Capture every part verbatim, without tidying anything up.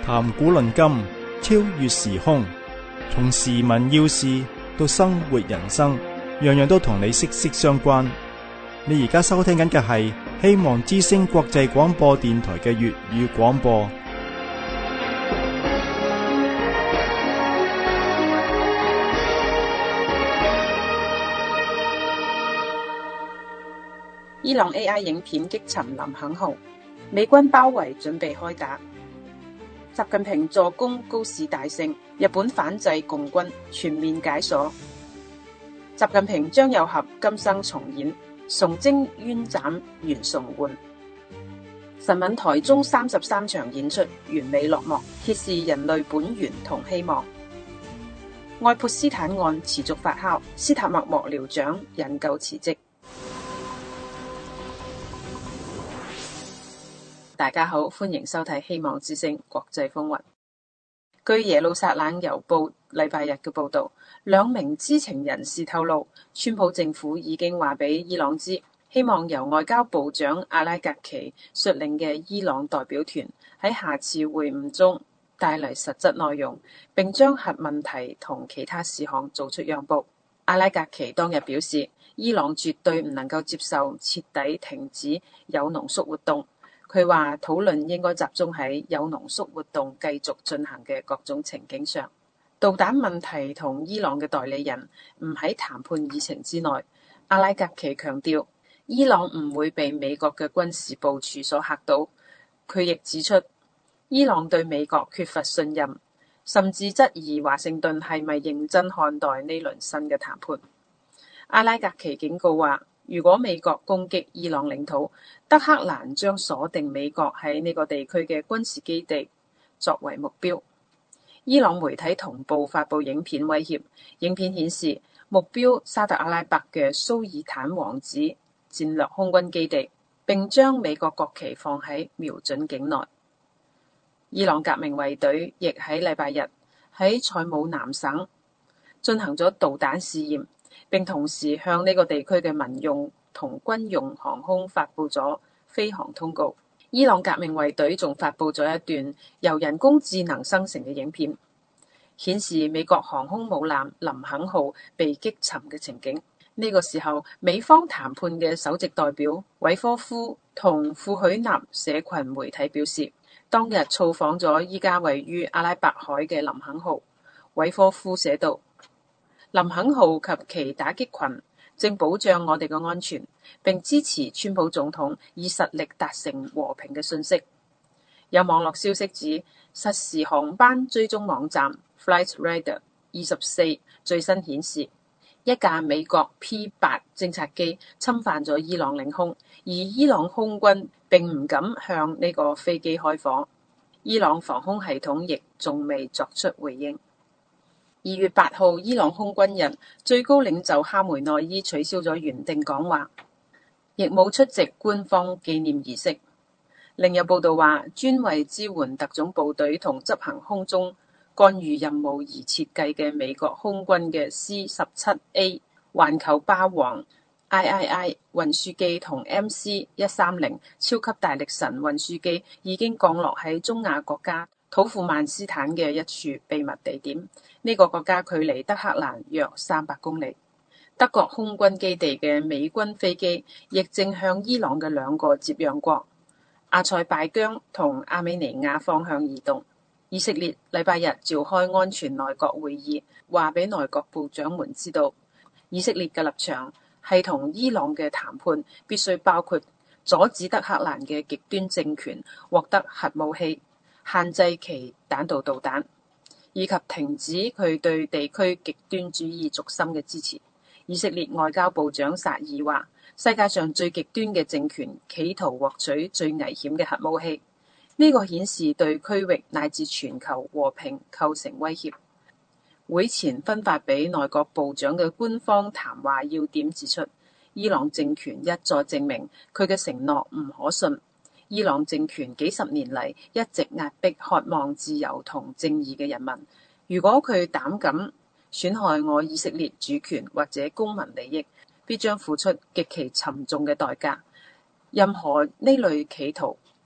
談古論今，超越時空，從時聞要事到生活人生，樣樣都同你息息相關。你而家收聽緊嘅係希望之聲國際廣播電台嘅粵語廣播。 伊朗 A I 影片擊沉林肯號，美軍包圍準備開打。習近平助攻高市大勝，日本反制共軍全面解鎖。習近平張又俠今生重演，崇禎冤斬袁崇煥。神韻台中三十三場演出完美落幕，揭示人類本源同希望。愛潑斯坦案持續發酵，斯塔默幕僚長引咎辭職。大家好，歡迎收睇希望之聲國際風雲。據耶路撒冷郵報禮拜日嘅報道，兩名知情人士透露，川普政府已經話俾伊朗知，希望由外交部長阿拉格奇率領嘅伊朗代表團喺下次會晤中帶嚟實質內容，並將核問題同其他事項做出讓步。阿拉格奇當日表示，伊朗絕對唔能夠接受徹底停止鈾濃縮活動。佢話討論應該集中喺鈾濃縮活動繼續進行嘅各種情景上。導彈問題同伊朗嘅代理人唔喺談判議程之內。阿拉格奇強調，伊朗唔會被美國嘅軍事部署所嚇到。佢亦指出，伊朗對美國缺乏信任，甚至質疑華盛頓係咪認真看待呢輪新嘅談判。阿拉格奇警告話，如果美國攻擊伊朗領土，德黑蘭將鎖定美國喺呢個地區嘅軍事基地作為目標。伊朗媒體同步發布影片威脅，影片顯示目標沙特阿拉伯嘅蘇爾坦王子戰略空軍基地，並將美國國旗放喺瞄準境內。伊朗革命衛隊亦喺禮拜日喺塞姆南省進行咗導彈試驗，並同時向呢個地區嘅民用同軍用航空發布咗飛航通告。伊朗革命衛隊仲發布咗一段由人工智能生成嘅影片，顯示美國航空母艦林肯號被擊沉嘅情景。呢個時候，美方談判嘅首席代表韋科夫同庫許納社群媒體表示，當日造訪咗依家位於阿拉伯海嘅林肯號。韋科夫寫道，林肯號及其打擊群正保障我哋嘅安全，並支持川普總統以實力達成和平嘅訊息。有網絡消息指，實時航班追蹤網站 Flightradar 二十四最新顯示，一架美國 P 八偵察機侵犯咗伊朗領空，而伊朗空軍並唔敢向呢個飛機開火。伊朗防空系統亦仲未作出回應。二月八號，伊朗空軍人最高領袖哈梅內伊取消咗原定講話，亦冇出席官方紀念儀式。另有報道話，專為支援特種部隊同執行空中干預任務而設計嘅美國空軍嘅 C 十七 A 環球霸王 I I I 運輸機同 M C 一三零超級大力神運輸機已經降落喺中亞國家土庫曼斯坦嘅一處秘密地點。呢個國家距離德黑蘭約三百公里。德國空軍基地嘅美軍飛機亦正向伊朗嘅兩個接壤國阿塞拜疆同阿美尼亞方向移動。以色列禮拜日召開安全內閣會議，話俾內閣部長們知道，以色列嘅立場係同伊朗嘅談判必須包括阻止德黑蘭嘅極端政權獲得核武器，限制其彈道導彈，以及停止佢對地區極端主義軸心嘅支持。以色列外交部長薩爾話，世界上最極端嘅政權企圖獲取最危險嘅核武器，呢個顯示對區域乃至全球和平構成威脅。會前分發俾內閣部長嘅官方談話要點指出，伊朗政權一再證明佢嘅承諾唔可信。伊朗政權幾十年嚟一直壓迫渴望自由同正義嘅人民，如果佢膽敢損害我以色列主權或者公民利益，必將付出極其沉重嘅代價。任何呢類企圖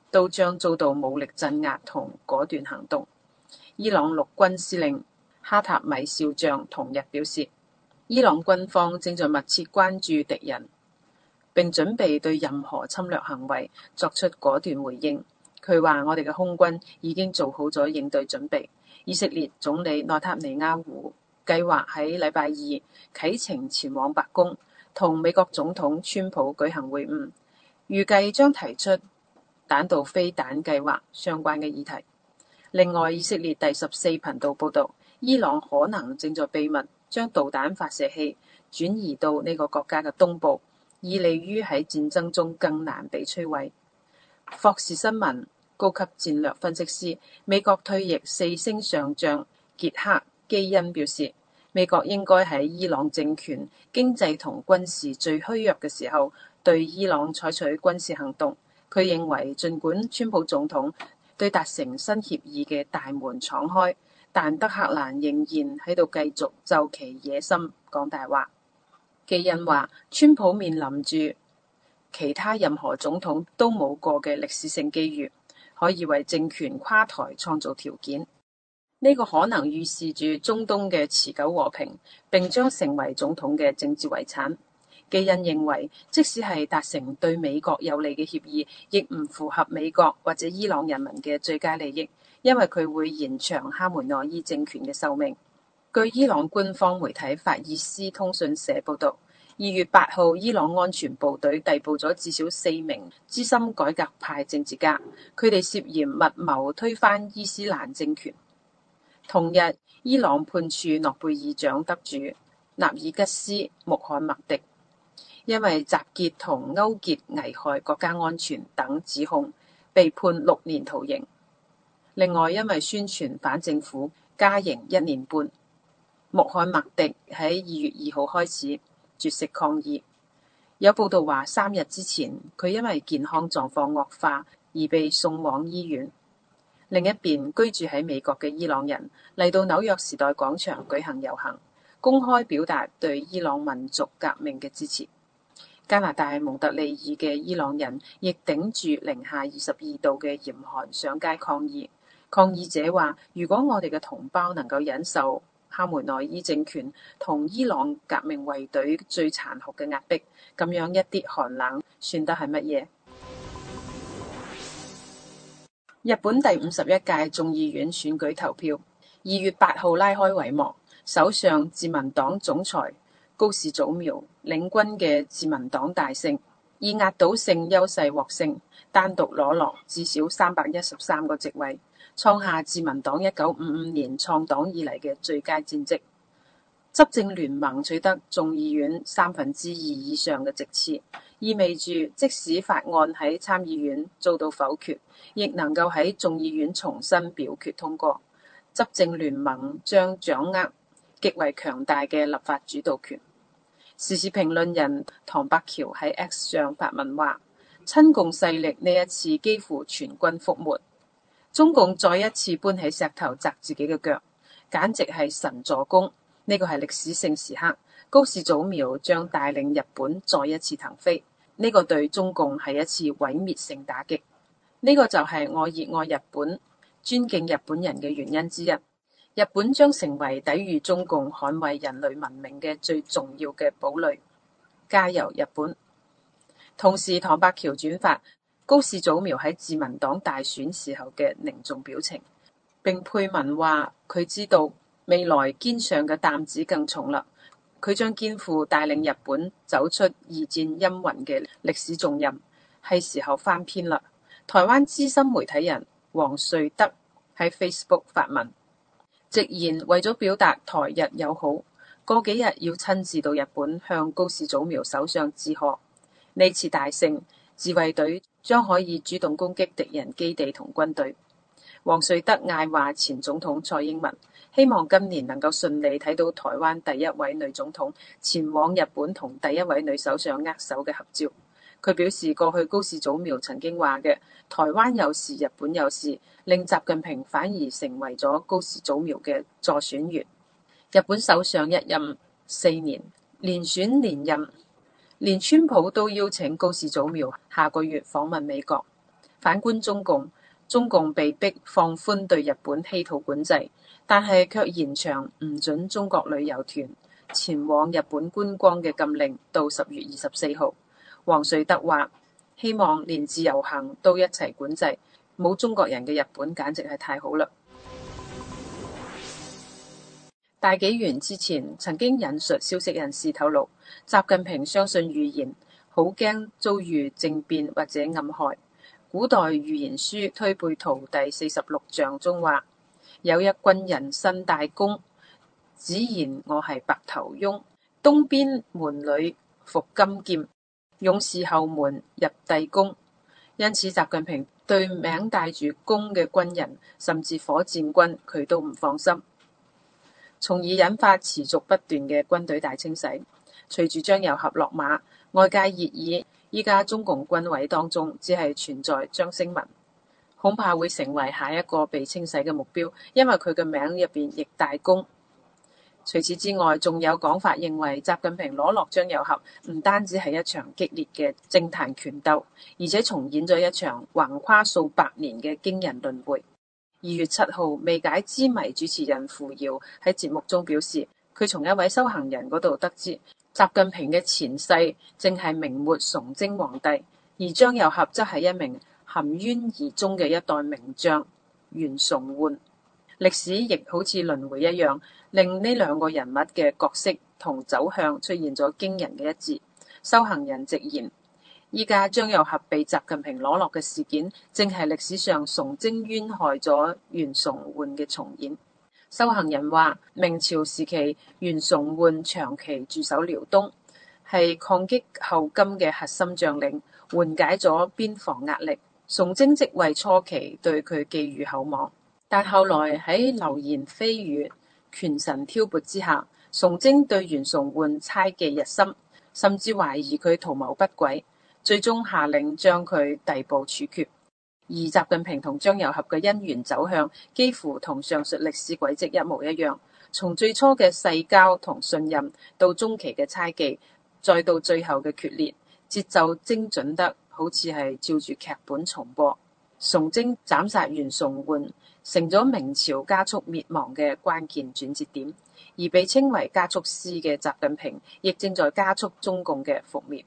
都將遭到武力鎮壓同果斷行動。伊朗陸軍司令哈塔米少將同日表示，伊朗軍方正在密切關注敵人，並準備對任何侵略行為作出果斷回應。佢話：我哋嘅空軍已經做好咗應對準備。以色列總理內塔尼亞胡計劃喺禮拜二啟程前往白宮，同美國總統川普舉行會晤，預計將提出彈道飛彈計劃相關嘅議題。另外，以色列第十四頻道報導，伊朗可能正在秘密將導彈發射器轉移到呢個國家嘅東部，以利於喺戰爭中更難被摧毀。霍士新聞高級戰略分析師、美國退役四星上將傑克基恩表示，美國應該喺伊朗政權經濟同軍事最虛弱嘅時候對伊朗採取軍事行動。佢認為，儘管川普總統對達成新協議嘅大門敞開，但德黑蘭仍然喺度繼續就其野心講大話。基恩話，川普面臨住其他任何總統都冇過嘅歷史性機遇，可以為政權垮台創造條件。呢個可能預示住中東嘅持久和平，並將成為總統嘅政治遺產。基恩認為，即使係達成對美國有利嘅協議，亦唔符合美國或者伊朗人民嘅最佳利益，因為佢會延長哈梅內伊政權嘅壽命。據伊朗官方媒體法爾斯通訊社報導，二月八號，伊朗安全部隊逮捕咗至少四名資深改革派政治家，佢哋涉嫌密謀推翻伊斯蘭政權。同日，伊朗判處諾貝爾獎得主納爾吉斯穆罕默迪因為集結同勾結危害國家安全等指控，被判六年徒刑。另外，因為宣傳反政府，加刑一年半。穆罕默迪喺二月二號開始絕食抗議。有報道話，三日之前佢因為健康狀況惡化而被送往醫院。另一邊，居住喺美國嘅伊朗人嚟到紐約時代廣場舉行遊行，公開表達對伊朗民族革命嘅支持。加拿大蒙特利爾嘅伊朗人亦頂住零下二十二度嘅嚴寒上街抗議。抗議者話：如果我哋嘅同胞能夠忍受哈梅內伊政權同伊朗革命衛隊最殘酷嘅壓迫，咁樣一啲寒冷算得係乜嘢？日本第五十一屆眾議院選舉投票，二月八號拉開帷幕。首相自民黨總裁高市早苗領軍嘅自民黨大勝，以壓倒性優勢獲勝，單獨攞落至少三百一十三個席位，創下自民黨一九五五年創黨以嚟嘅最佳戰績。執政聯盟取得眾議院三分之二以上嘅席次，意味住即使法案喺參議院遭到否決，亦能夠喺眾議院重新表決通過。執政聯盟將掌握極為強大嘅立法主導權。時事評論人唐伯橋喺 X 上發文話：親共勢力呢一次幾乎全軍覆沒，中共再一次搬起石頭砸自己嘅腳，簡直係神助攻。呢個係歷史性時刻，高市早苗將帶領日本再一次騰飛。呢個對中共係一次毀滅性打擊。呢個就係我熱愛日本、尊敬日本人嘅原因之一。日本將成為抵禦中共、捍衛人類文明嘅最重要嘅堡壘。加油日本！同時，唐伯橋轉發高市早苗喺自民黨大選時候嘅凝重表情，並配文話佢知道未來肩上嘅擔子更重啦，佢將肩負帶領日本走出二戰陰雲嘅歷史重任，係時候翻篇啦。台灣資深媒體人黃瑞德喺 Facebook 發文，直言為咗表達台日友好，過幾日要親自到日本向高市早苗首相致賀。呢次大勝，自衛隊將可以主動攻擊敵人基地同軍隊。黃瑞德嗌話前總統蔡英文，希望今年能夠順利睇到台灣第一位女總統前往日本同第一位女首相握手嘅合照。佢表示，過去高市早苗曾經話嘅台灣有事日本有事，令習近平反而成為咗高市早苗嘅助選員。日本首相一任四年，連選連任，連川普都邀請高市早苗下個月訪問美國。 反觀中共，中共被迫放寬對日本稀土管制，但係卻延長唔准中國旅遊團前往日本觀光嘅禁令到十月二十四號。黃瑞德話：希望連自由行都一齊管制，冇中國人嘅日本簡直係太好啦。大紀元之前曾經引述消息人士透露，習近平相信預言，好驚遭遇政變或者暗害。古代預言書推背圖第四十六象中話，有一軍人身帶弓，只言我係白頭翁，東邊門裏伏金劍，勇士後門入帝宮。因此習近平對名帶住弓嘅軍人，甚至火箭軍，佢都唔放心，從而引發持續不斷嘅軍隊大清洗。隨住張又俠落馬，外界熱議依家中共軍委當中只係存在張星文，恐怕會成為下一個被清洗嘅目標，因為佢嘅名入邊亦帶弓。除此之外，仲有講法認為習近平攞落張又俠唔單止係一場激烈嘅政壇權鬥，而且重演咗一場橫跨數百年嘅驚人輪迴。二月七號，未解之謎主持人傅瑤喺節目中表示，佢從一位修行人嗰度得知，習近平嘅前世正係明末崇禎皇帝，而張又俠則係一名含冤而終嘅一代名將袁崇煥。歷史亦好似輪迴一樣，令呢兩個人物嘅角色同走向出現咗驚人嘅一致。修行人直言，依家張又俠被習近平攞落嘅事件，正係歷史上崇禎冤害咗袁崇煥嘅重演。修行人話，明朝時期袁崇煥長期駐守遼東，係抗擊後金嘅核心將領，緩解咗邊防壓力。崇禎即位初期對佢寄予厚望，但後來喺流言蜚語、權臣挑撥之下，崇禎對袁崇煥猜忌日深，甚至懷疑佢圖謀不軌，最終下令將佢逮捕處決。而習近平同張又俠嘅姻緣走向幾乎同上述歷史軌跡一模一樣，從最初嘅世交同信任，到中期嘅猜忌，再到最後嘅決裂，節奏精準得好似係照住劇本重播。崇禎斬殺袁崇煥，成咗明朝加速滅亡嘅關鍵轉折點，而被稱為加速師嘅習近平，亦正在加速中共嘅覆滅。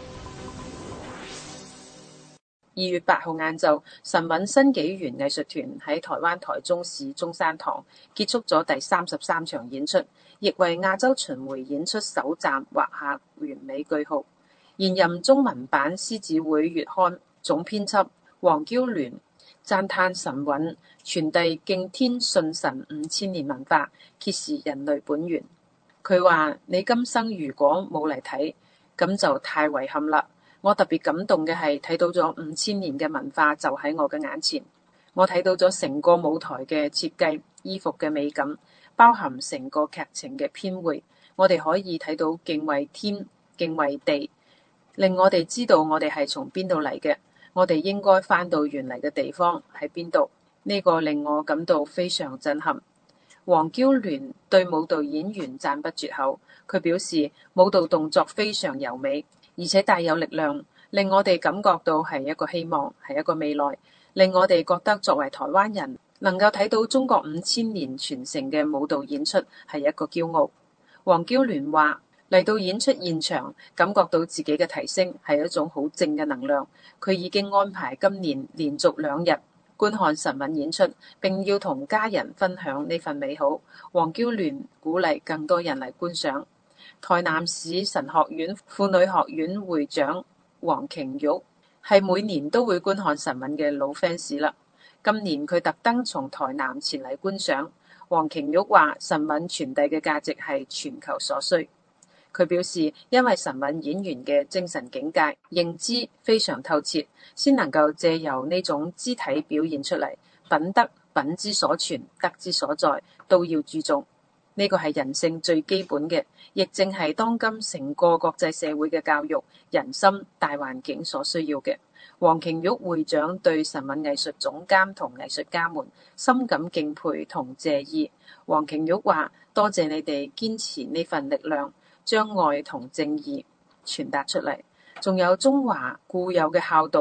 二月八號晏晝，神韻新紀元藝術團喺台灣台中市中山堂結束咗第三十三場演出，亦為亞洲巡迴演出首站畫下完美句號。現任中文版獅子會月刊總編輯黃嬌聯讚嘆神韻傳遞敬天信神五千年文化，揭示人類本源。佢話：你今生如果冇嚟睇，咁就太遺憾啦。我特別感動嘅係睇到咗五千年嘅文化就喺我嘅眼前，我睇到咗成個舞台嘅設計、衣服嘅美感，包含成個劇情嘅編繪。我哋可以睇到敬畏天、敬畏地，令我哋知道我哋係從邊度嚟嘅，我哋應該返到原嚟嘅地方喺邊度。呢個令我感到非常震撼。黃嬌聯對舞蹈演員讚不絕口，佢表示舞蹈動作非常柔美，而且帶有力量，令我哋感覺到係一個希望，係一個未來，令我哋覺得作為台灣人能夠睇到中國五千年傳承嘅舞蹈演出係一個驕傲。黃嬌聯話，嚟到演出現場，感覺到自己嘅提升係一種好正嘅能量。佢已經安排今年連續兩日觀看神韻演出，並要同家人分享呢份美好。黃嬌聯鼓勵更多人嚟觀賞。台南市神學院婦女學院會長黃瓊玉係每年都會觀看神韻嘅老 fans 啦。今年佢特登從台南前嚟觀賞。黃瓊玉話：神韻傳遞嘅價值係全球所需。佢表示，因為神韻演員嘅精神境界、認知非常透徹，先能夠借由呢種肢體表現出嚟。品德、品之所存、德之所在，都要注重。呢個係人性最基本嘅，亦正係當今成個國際社會嘅教育、人心、大環境所需要嘅。黃瓊玉會長對神韻藝術總監同藝術家們深感敬佩同謝意。黃瓊玉話：多謝你哋堅持呢份力量，將愛同正義傳達出嚟。仲有中華固有嘅孝道，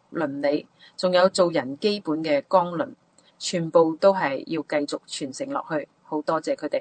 倫理，仲有做人基本嘅綱領，全部都係要繼續傳承落去。好多謝佢哋。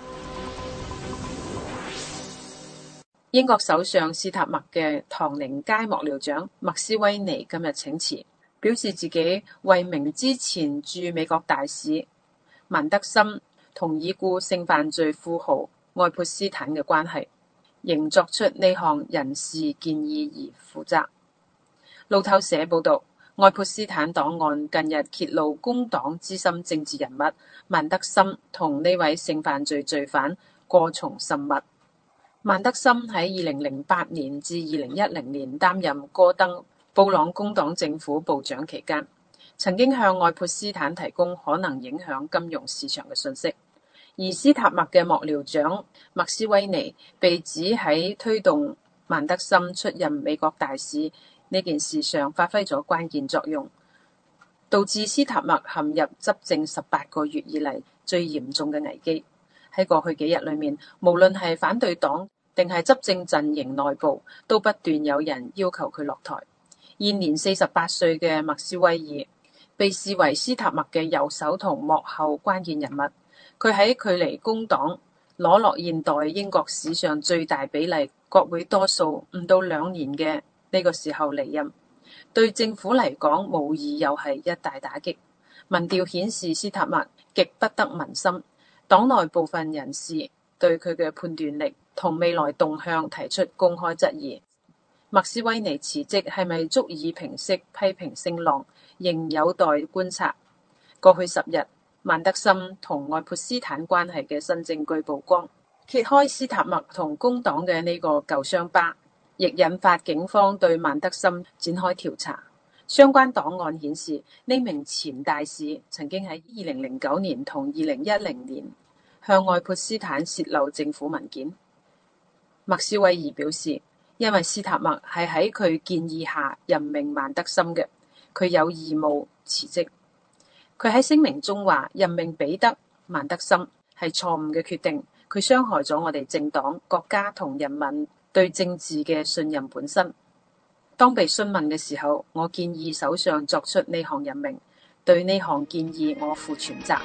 英國首相斯塔默嘅唐寧街幕僚長麥斯威尼今日請辭，表示自己為明之前駐美國大使曼德森同已故性犯罪富豪愛潑斯坦嘅關係，仍作出呢項人事建議而負責。路透社報道，愛潑斯坦檔案近日揭露工黨資深政治人物曼德森同呢位性犯罪罪犯過從甚密。曼德森喺二零零八年至二零一零年擔任戈登布朗工黨政府部長期間，曾經向愛潑斯坦提供可能影響金融市場嘅信息。而斯塔默嘅幕僚長麥斯威尼被指喺推動曼德森出任美國大使呢件事上發揮咗關鍵作用，導致斯塔默陷入執政十八個月以嚟最嚴重嘅危機。喺過去幾日裏面，無論係反對黨定係執政陣營內部，都不斷有人要求佢落台。現年四十八歲嘅麥斯威爾被視為斯塔默嘅右手同幕後關鍵人物。佢喺距離工黨攞落現代英國史上最大比例國會多數唔到兩年嘅呢個時候離任，對政府嚟講無疑又係一大打擊。民調顯示斯塔默極不得民心，黨內部分人士對佢嘅判斷力同未來動向提出公開質疑。麥斯威尼辭職係咪足以平息批評聲浪，仍有待觀察。過去十日，曼德森同愛潑斯坦關係嘅新證據曝光，揭開斯塔默同工黨嘅呢個舊傷疤，亦引發警方對曼德森展開調查。相關檔案顯示，呢名前大使曾經喺二零零九年同二零一零年向愛潑斯坦泄露政府文件。麥斯威爾表示，因為斯塔默係喺佢建議下任命曼德森嘅，佢有義務辭職。佢喺聲明中話，任命彼得曼德森係錯誤嘅決定，佢傷害咗我哋政黨、國家同人民對政治嘅信任本身。當被詢問嘅時候，我建議首相作出呢項任命，對呢項建議我負全責。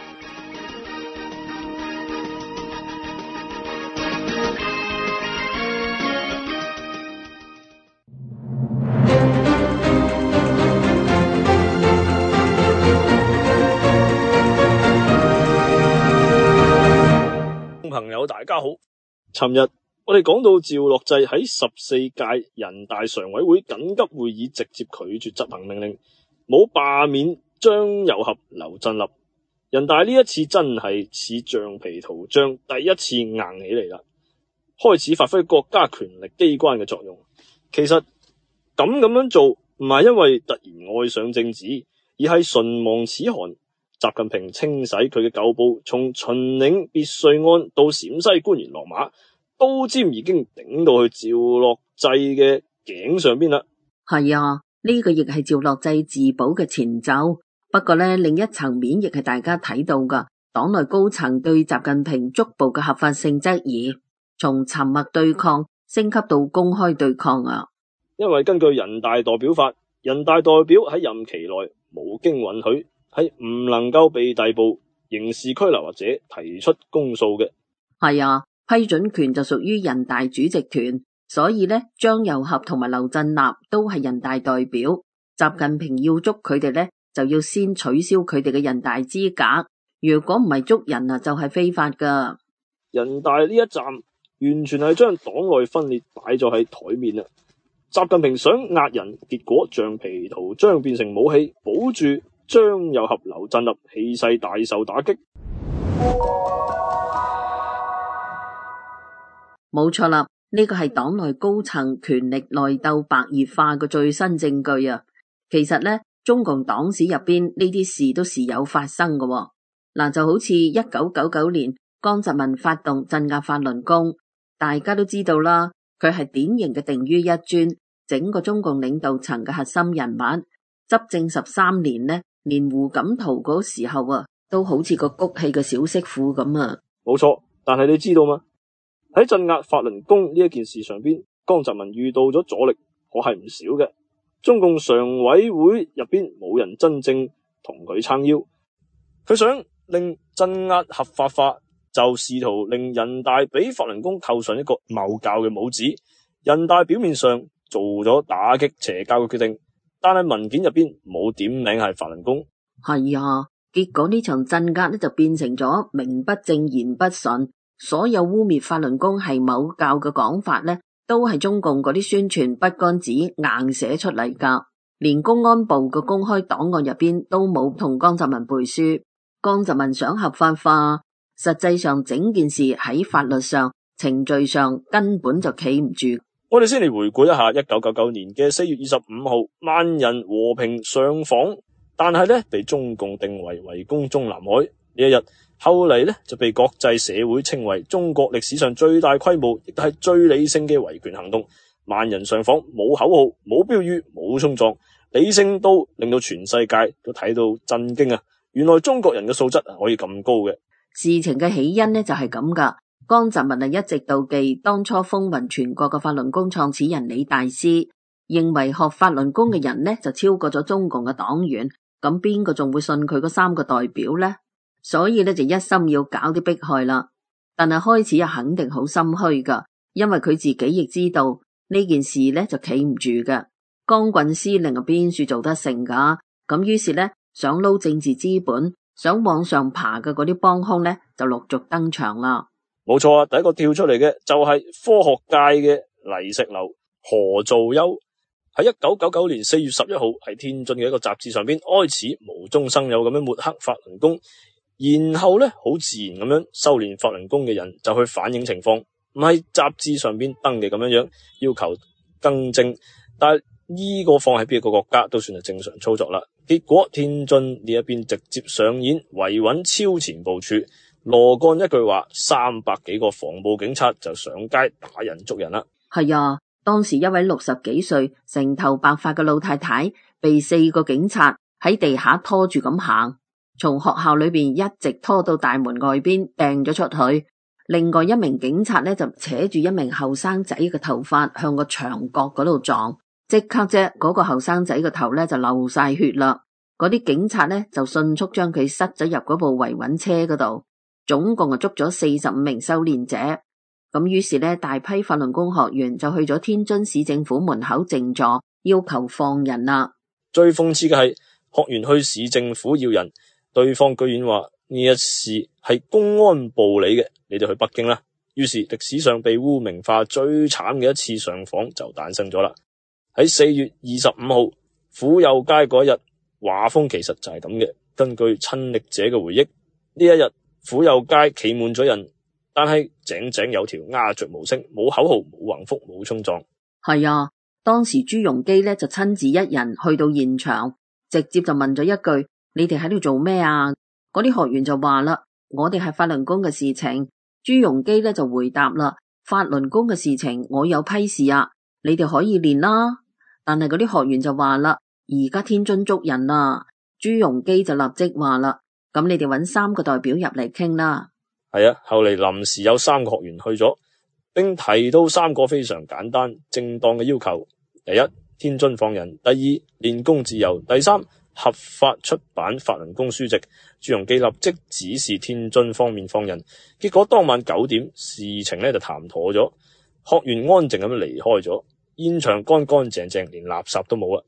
朋友大家好，尋日我哋講到趙樂際喺十四屆人大常委會緊急會議直接拒絕執行命令，冇罷免張又俠、劉振立。人大呢一次真係似橡皮圖章，第一次硬起嚟啦，開始發揮國家權力機關嘅作用。其實咁咁樣做唔係因為突然愛上政治，而係唇亡齒寒。習近平清洗佢嘅舊部，從秦嶺別墅案到陝西官員落馬，刀尖已經頂到去趙樂際嘅頸上邊啦。 係啊，呢、這個亦係趙樂際自保嘅前奏。不過呢，另一層面亦係大家睇到噶，黨內高層對習近平捉捕嘅合法性質疑，從沉默對抗升級到公開對抗啊。 因為根據人大代表法，人大代表喺任期內無經允許，係唔能夠被逮捕、刑事拘留或者提出公訴嘅。 係啊，批准權就屬於人大主席團，所以呢，張又俠同埋劉振立都係人大代表。習近平要捉佢哋呢，就要先取消佢哋嘅人大資格。如果唔係捉人啊，就係非法噶。 人大呢一站完全係將黨內分裂擺咗喺台面啦。習近平想壓人，結果橡皮圖章變成武器，保住張又俠、劉振立氣勢大受打擊。 冇錯啦，呢個係黨內高層權力內鬥白熱化嘅最新證據啊！其實呢，中共黨史入邊呢啲事都時有發生嘅喎。嗱，就好似一九九九年江澤民發動鎮壓法輪功，大家都知道啦，佢係典型嘅定於一尊，整個中共領導層嘅核心人物，執政十三年呢，連胡錦濤嗰時候啊，都好似個谷氣嘅小媳婦咁啊！ 冇錯，但係你知道嗎？喺鎮壓法輪功呢一件事上邊，江澤民遇到咗阻力，可係唔少嘅。 中共常委會入邊冇人真正同佢撐腰，佢想令鎮壓合法化，就試圖令人大俾法輪功扣上一個謬教嘅帽子。人大表面上做咗打擊邪教嘅決定，但係文件入邊冇點名係法輪功。 係啊，結果呢場鎮壓呢就變成咗名不正言不順，所有污衊法輪功係某教嘅講法呢，都係中共嗰啲宣傳筆桿子硬寫出嚟噶。連公安部嘅公開檔案入邊都冇同江澤民背書。江澤民想合法化，實際上整件事喺法律上、程序上根本就企唔住。 我哋先嚟回顧一下一九九九年嘅四月二十五號，萬人和平上訪，但係咧被中共定為圍攻中南海呢一日，後嚟咧就被國際社會稱為中國歷史上最大規模，亦都係最理性嘅維權行動。萬人上訪，冇口號，冇標語，冇衝撞，理性到令到全世界都睇到震驚啊！原來中國人嘅素質可以咁高嘅。 事情嘅起因呢就係咁噶。江澤民係一直妒忌當初風雲全國嘅法輪功創始人李大師，認為學法輪功嘅人呢就超過咗中共嘅黨員，咁邊個仲會信佢嗰三個代表呢？所以呢就一心要搞啲迫害啦。但係開始又肯定好心虛噶，因為佢自己亦知道呢件事呢就企唔住嘅。江郡司令啊邊處做得成噶？咁於是呢想撈政治資本、想往上爬嘅嗰啲幫兇呢就陸續登場啦。 冇錯啊！第一個跳出嚟嘅就係科學界嘅泥石流何造休。喺一九九九年四月十一號，喺天津嘅一個雜誌上邊開始無中生有咁樣抹黑法輪功，然後咧好自然咁樣修煉法輪功嘅人就去反映情況，唔係雜誌上邊登嘅咁樣樣，要求更正。但係呢個放喺邊個國家都算係正常操作啦。結果天津呢一邊直接上演維穩超前部署。羅幹一句話，三百幾個防暴警察就上街打人捉人啦。 係啊，當時一位六十幾歲、成頭白髮嘅老太太，被四個警察喺地下拖住咁行，從學校裏邊一直拖到大門外邊掟咗出去。另外一名警察呢，就扯住一名後生仔嘅頭髮向個牆角嗰度撞，即刻啫，嗰個後生仔嘅頭呢就流晒血啦。嗰啲警察呢，就迅速將佢塞咗入嗰部維穩車嗰度。總共啊捉咗四十五名修煉者，咁於是呢，大批法輪功學員就去咗天津市政府門口靜坐，要求放人啦。 最諷刺嘅係，學員去市政府要人，對方居然話呢一事係公安部理嘅，你哋去北京啦。於是歷史上被污名化最慘嘅一次上訪就誕生咗啦。喺四月二十五號府右街嗰一日，畫風其實就係咁嘅。根據親歷者嘅回憶，呢一日府右街企滿咗人，但係井井有條，鴉雀無聲，冇口號，冇橫幅，冇衝撞。 係啊，當時朱鎔基呢就親自一人去到現場，直接就問咗一句：你哋喺度做咩啊？嗰啲學員就話啦：我哋係法輪功嘅事情。朱鎔基呢就回答啦：法輪功嘅事情我有批示啊，你哋可以練啦。但係嗰啲學員就話啦：而家天津捉人啦。朱鎔基就立即話啦：咁你哋揾三個代表入嚟傾啦。 係啊，後嚟臨時有三個學員去咗，並提到三個非常簡單正當嘅要求：第一，天津放人；第二，練功自由；第三，合法出版法輪功書籍。朱鎔基立即指示天津方面放人。結果當晚九點，事情呢就談妥咗，學員安靜咁樣離開咗，現場乾乾淨淨，連垃圾都冇啊！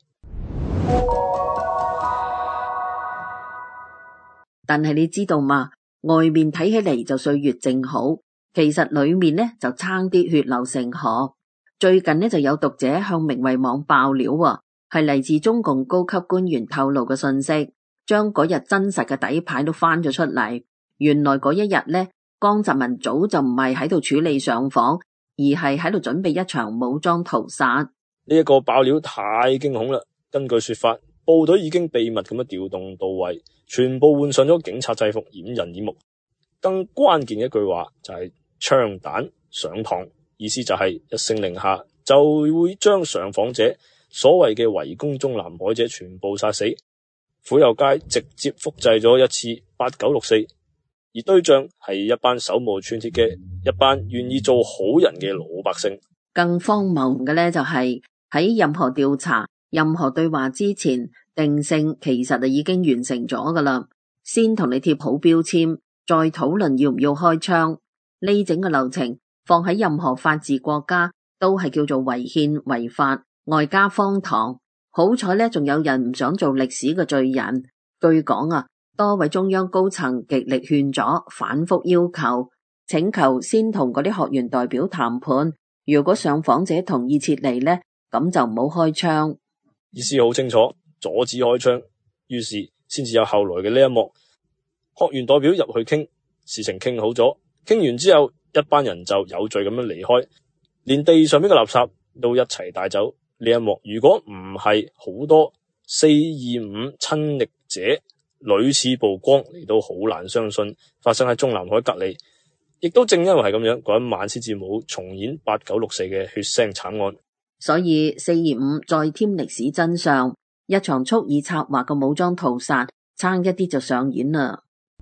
但係你知道嘛？外面睇起嚟就歲月靜好，其實裏面呢就差啲血流成河。最近呢就有讀者向明慧網爆料啊，係嚟自中共高級官員透露嘅信息，將嗰日真實嘅底牌都翻咗出嚟。原來嗰一日呢，江澤民早就唔係喺度處理上訪，而係喺度準備一場武裝屠殺。 呢一個爆料太驚恐啦！根據說法，部隊已經秘密咁樣調動到位，全部換上咗警察制服，掩人耳目。更關鍵嘅一句話就係槍彈上膛，意思就係一聲令下就會將上訪者所謂嘅圍攻中南海者全部殺死。府右街直接複製咗一次八九六四，而對象係一班手無寸鐵嘅一班願意做好人嘅老百姓。 更荒謬嘅呢，就係喺任何調查任何對話之前，定性其實就已經完成咗噶啦。先同你貼好標籤，再討論要唔要開槍。呢整個流程放喺任何法治國家都係叫做違憲違法，外加荒唐。好彩呢，仲有人唔想做歷史嘅罪人。據講啊，多位中央高層極力勸阻，反覆要求，請求先同嗰啲學員代表談判。如果上訪者同意撤離呢，咁就唔好開槍。 意思好清楚，阻止開槍。於是先至有後來嘅呢一幕。學員代表入去傾，事情傾好咗，傾完之後，一班人就有序咁樣離開，連地上邊嘅垃圾都一齊帶走。呢一幕如果唔係好多四二五親歷者屢次曝光，你都好難相信發生喺中南海隔離。亦都正因為係咁樣，嗰一晚先至冇重演八九六四嘅血腥慘案。 所以四二五再添歷史真相，一場蓄意策劃嘅武裝屠殺，差一啲就上演啦。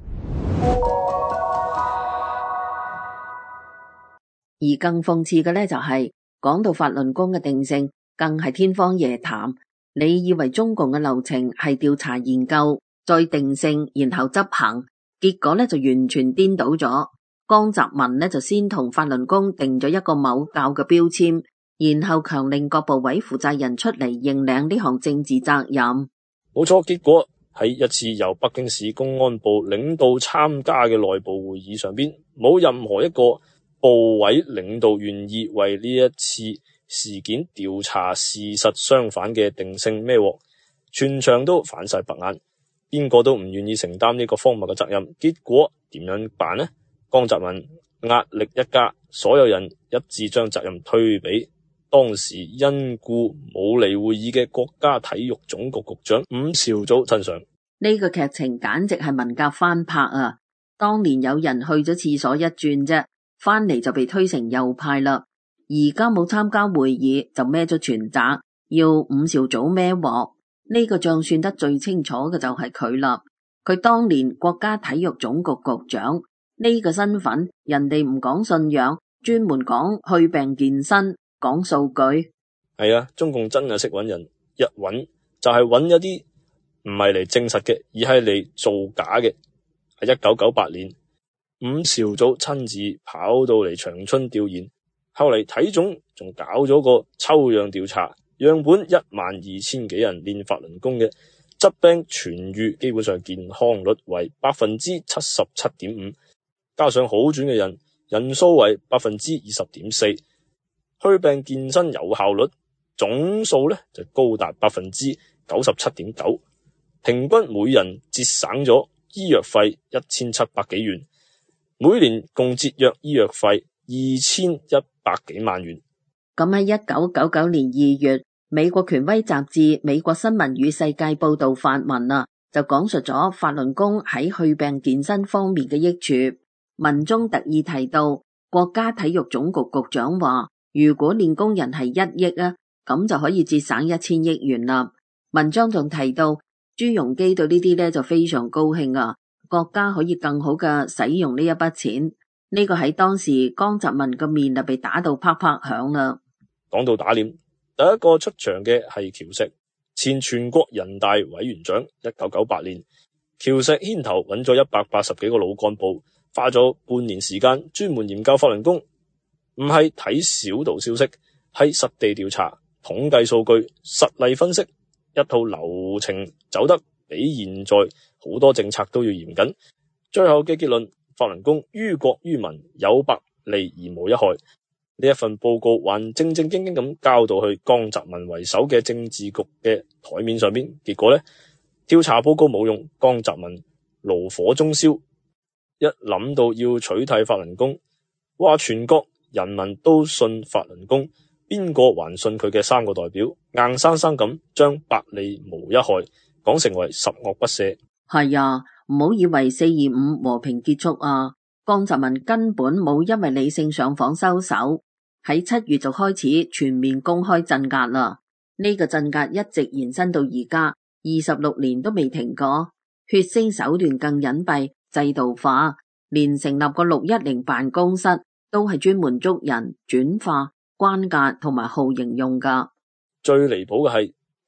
而更諷刺嘅呢、就是，就係講到法輪功嘅定性，更係天方夜譚。你以為中共嘅流程係調查研究，再定性，然後執行，結果呢就完全顛倒咗。江澤民呢就先同法輪功定咗一個某教嘅標籤，然後強令各部委負責人出嚟認領呢項政治責任。 冇錯，結果喺一次由北京市公安部領導參加嘅內部會議上邊，冇任何一個部委領導願意為呢一次事件調查事實相反嘅定性孭鑊，全場都反晒白眼，邊個都唔願意承擔呢個荒謬嘅責任。結果點樣辦呢？江澤民壓力一加，所有人一致將責任推俾當時因故冇嚟會議嘅國家體育總局局長伍兆祖身上。 呢個劇情簡直係文革翻拍啊！當年有人去咗廁所一轉啫，翻嚟就被推成右派啦。而家冇參加會議就孭咗全責，要伍兆祖孭鑊。呢個賬算得最清楚嘅就係佢啦。佢當年國家體育總局局長，呢個身份，人哋唔講信仰，專門講去病健身，講數據。 係啊，中共真係識揾人，一揾就係揾一啲唔係嚟證實嘅，而係嚟造假嘅。喺一九九八年，伍兆祖親自跑到嚟長春調研，後嚟體總仲搞咗個抽樣調查，樣本一萬二千幾人練法輪功嘅疾病痊愈，基本上健康率為百分之七十七點五。加上好轉嘅人人數為百分之二十點四，去病健身有效率總數咧就高達百分之九十七點九，平均每人節省咗醫藥費一千七百幾元，每年共節約醫藥費二千一百幾萬元。 咁喺一九九九年二月，美國權威雜誌《美國新聞與世界》報道發文啊，就講述咗法輪功喺去病健身方面嘅益處。文中特意提到，國家體育總局局長話，如果練功人係一億啊，咁就可以節省一千億元啦。文章仲提到，朱鎔基對呢啲呢就非常高興啊，國家可以更好嘅使用呢一筆錢。呢個喺當時江澤民嘅面就被打到啪啪響啦。 講到打臉，第一個出場嘅係喬石，前全國人大委員長。一九九八年，喬石牽頭揾咗一百八十幾個老幹部，花咗半年時間專門研究法輪功，唔係睇小道消息，係實地調查、統計數據、實例分析，一套流程走得比現在好多政策都要嚴謹。最後嘅結論，法輪功於國於民，有百利而無一害。呢一份報告還正正經經咁交到去江澤民為首嘅政治局嘅台面上邊，結果呢，調查報告冇用，江澤民爐火中燒。一諗到要取締法輪功，話全國人民都信法輪功，邊個還信佢嘅三個代表？硬生生咁將百利無一害講成為十惡不赦。 係啊，唔好以為四二五和平結束啊！江澤民根本冇因為理性上訪收手，喺七月就開始全面公開鎮壓啦。呢個鎮壓一直延伸到而家，二十六年都未停過，血腥手段更隱蔽、制度化，連成立個六一零辦公室都係專門捉人、轉化、關押同埋酷刑用噶。 最離譜嘅係，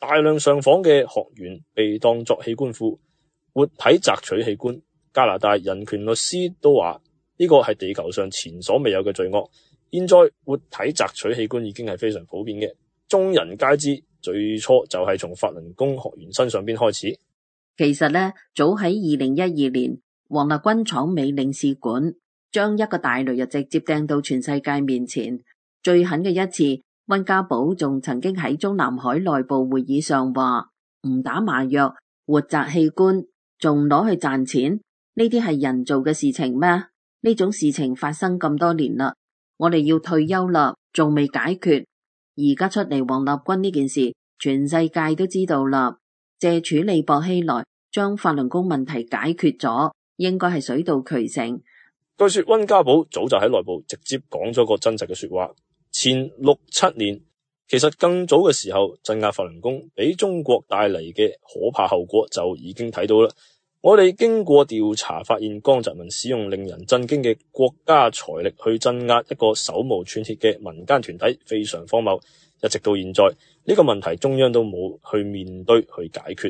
大量上訪嘅學員被當作器官庫，活體摘取器官。加拿大人權律師都話呢個係地球上前所未有嘅罪惡。現在活體摘取器官已經係非常普遍嘅，眾人皆知。最初就係從法輪功學員身上邊開始。 其實呢，早喺二零一二年，王立軍闖美領事館，將一個大雷就直接掟到全世界面前。最狠嘅一次，溫家寶仲曾經喺中南海內部會議上話唔打麻藥，活摘器官，仲攞去賺錢，呢啲係人做嘅事情咩？呢種事情發生咁多年啦，我哋要退休啦，仲未解決。而家出嚟王立軍呢件事，全世界都知道啦。借處理薄熙來，將法輪功問題解決咗，應該係水到渠成。 據說溫家寶早就喺內部直接講咗個真實嘅說話。前六七年，其實更早嘅時候，鎮壓法輪功俾中國帶嚟嘅可怕後果就已經睇到啦。我哋經過調查發現，江澤民使用令人震驚嘅國家財力去鎮壓一個手無寸鐵嘅民間團體，非常荒謬。一直到現在，呢個問題中央都冇去面對去解決。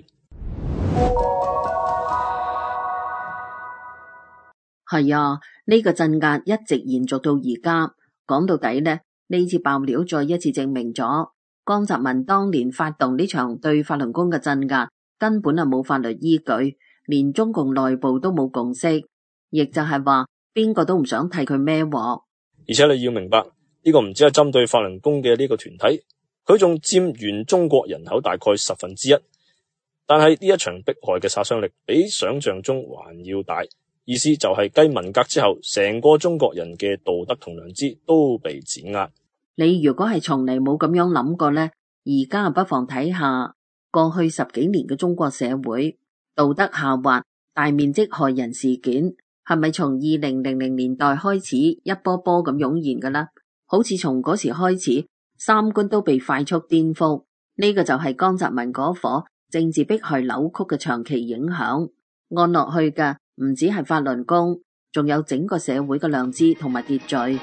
係啊，呢個鎮壓一直延續到而家。講到底呢，呢次爆料再一次證明咗江澤民當年發動呢場對法輪功嘅鎮壓根本係冇法律依據，連中共內部都冇共識，亦就係話邊個都唔想替佢孭鑊。 而且你要明白，呢個唔只係針對法輪功嘅呢個團體，佢仲佔全中國人口大概十分之一。但係呢一場迫害嘅殺傷力比想象中還要大，意思就係繼文革之後，成個中國人嘅道德同良知都被碾壓。 你如果係從嚟冇咁樣諗過呢，而家不妨睇下過去十幾年嘅中國社會道德下滑、大面積害人事件，係咪從二零零零年代開始一波波咁湧現㗎啦？好似從嗰時開始，三觀都被快速顛覆，呢個就係江澤民嗰顆政治迫害扭曲嘅長期影響。按落去嘅唔止係法輪功，仲有整個社會嘅良知同埋秩序。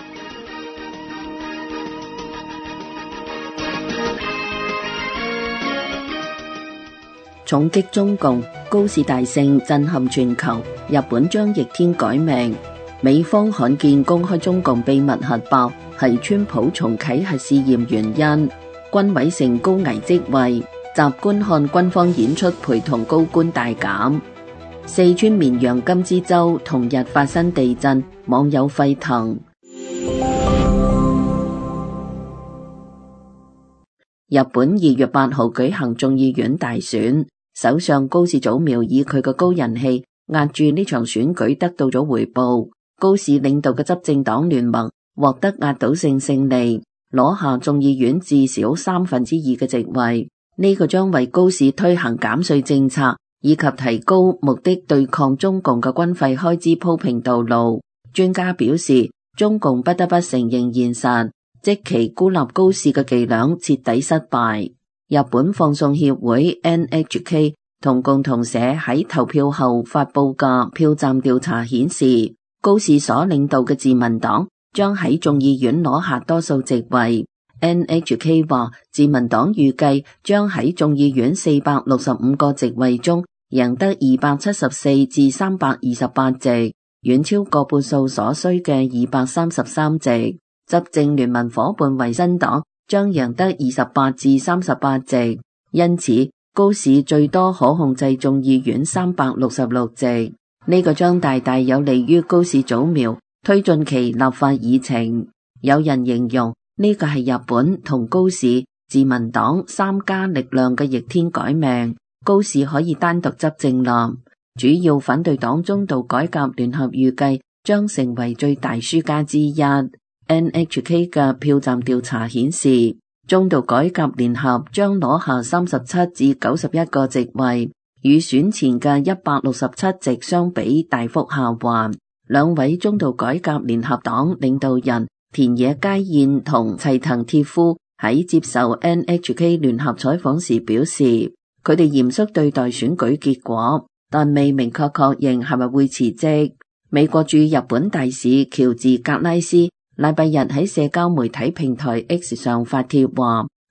重擊中共，高市大勝震撼全球。日本將逆天改命，美方罕見公開中共秘密核爆，係川普重啟核試驗原因。軍委成高危職位，集觀看軍方演出，陪同高官大減。四川綿陽金枝洲同日發生地震，網友沸騰。日本二月八號舉行眾議院大選，首相高市早苗以佢嘅高人氣壓住呢場選舉，得到咗回報。高市領導嘅執政黨聯盟獲得壓倒性勝利，攞下眾議院至少三分之二嘅席位。呢個將為高市推行減稅政策以及提高目的對抗中共嘅軍費開支鋪平道路。專家表示，中共不得不承認現實，即其孤立高市嘅伎倆徹底失敗。日本放送協會 N H K 同共同社喺投票後發佈嘅票站調查顯示，高市所領導嘅自民黨將喺眾議院攞下多數席位。N H K 話，自民黨預計將喺眾議院四百六十五個席位中贏得二百七十四至三百二十八席，遠超過半數所需嘅二百三十三席。執政聯盟夥伴維新黨將贏得二十八至三十八席，因此高市最多可控制眾議院三百六十六席。呢個將大大有利於高市早苗推進其立法議程。有人形容呢個係日本同高市、自民黨三家力量嘅逆天改命，高市可以單獨執政啦。主要反對黨中道改革聯合預計將成為最大輸家之一。N H K 嘅票站調查顯示，中道改革聯合將攞下三十七至九十一個席位，與選前嘅一百六十七席相比大幅下滑。兩位中道改革聯合黨領導人田野佳彥同齊藤鐵夫喺接受 N H K 聯合採訪時表示，佢哋嚴肅對待選舉結果，但未明確確認係咪會辭職。美國駐日本大使喬治格拉斯禮拜日喺社交媒體平台 X 上發帖話，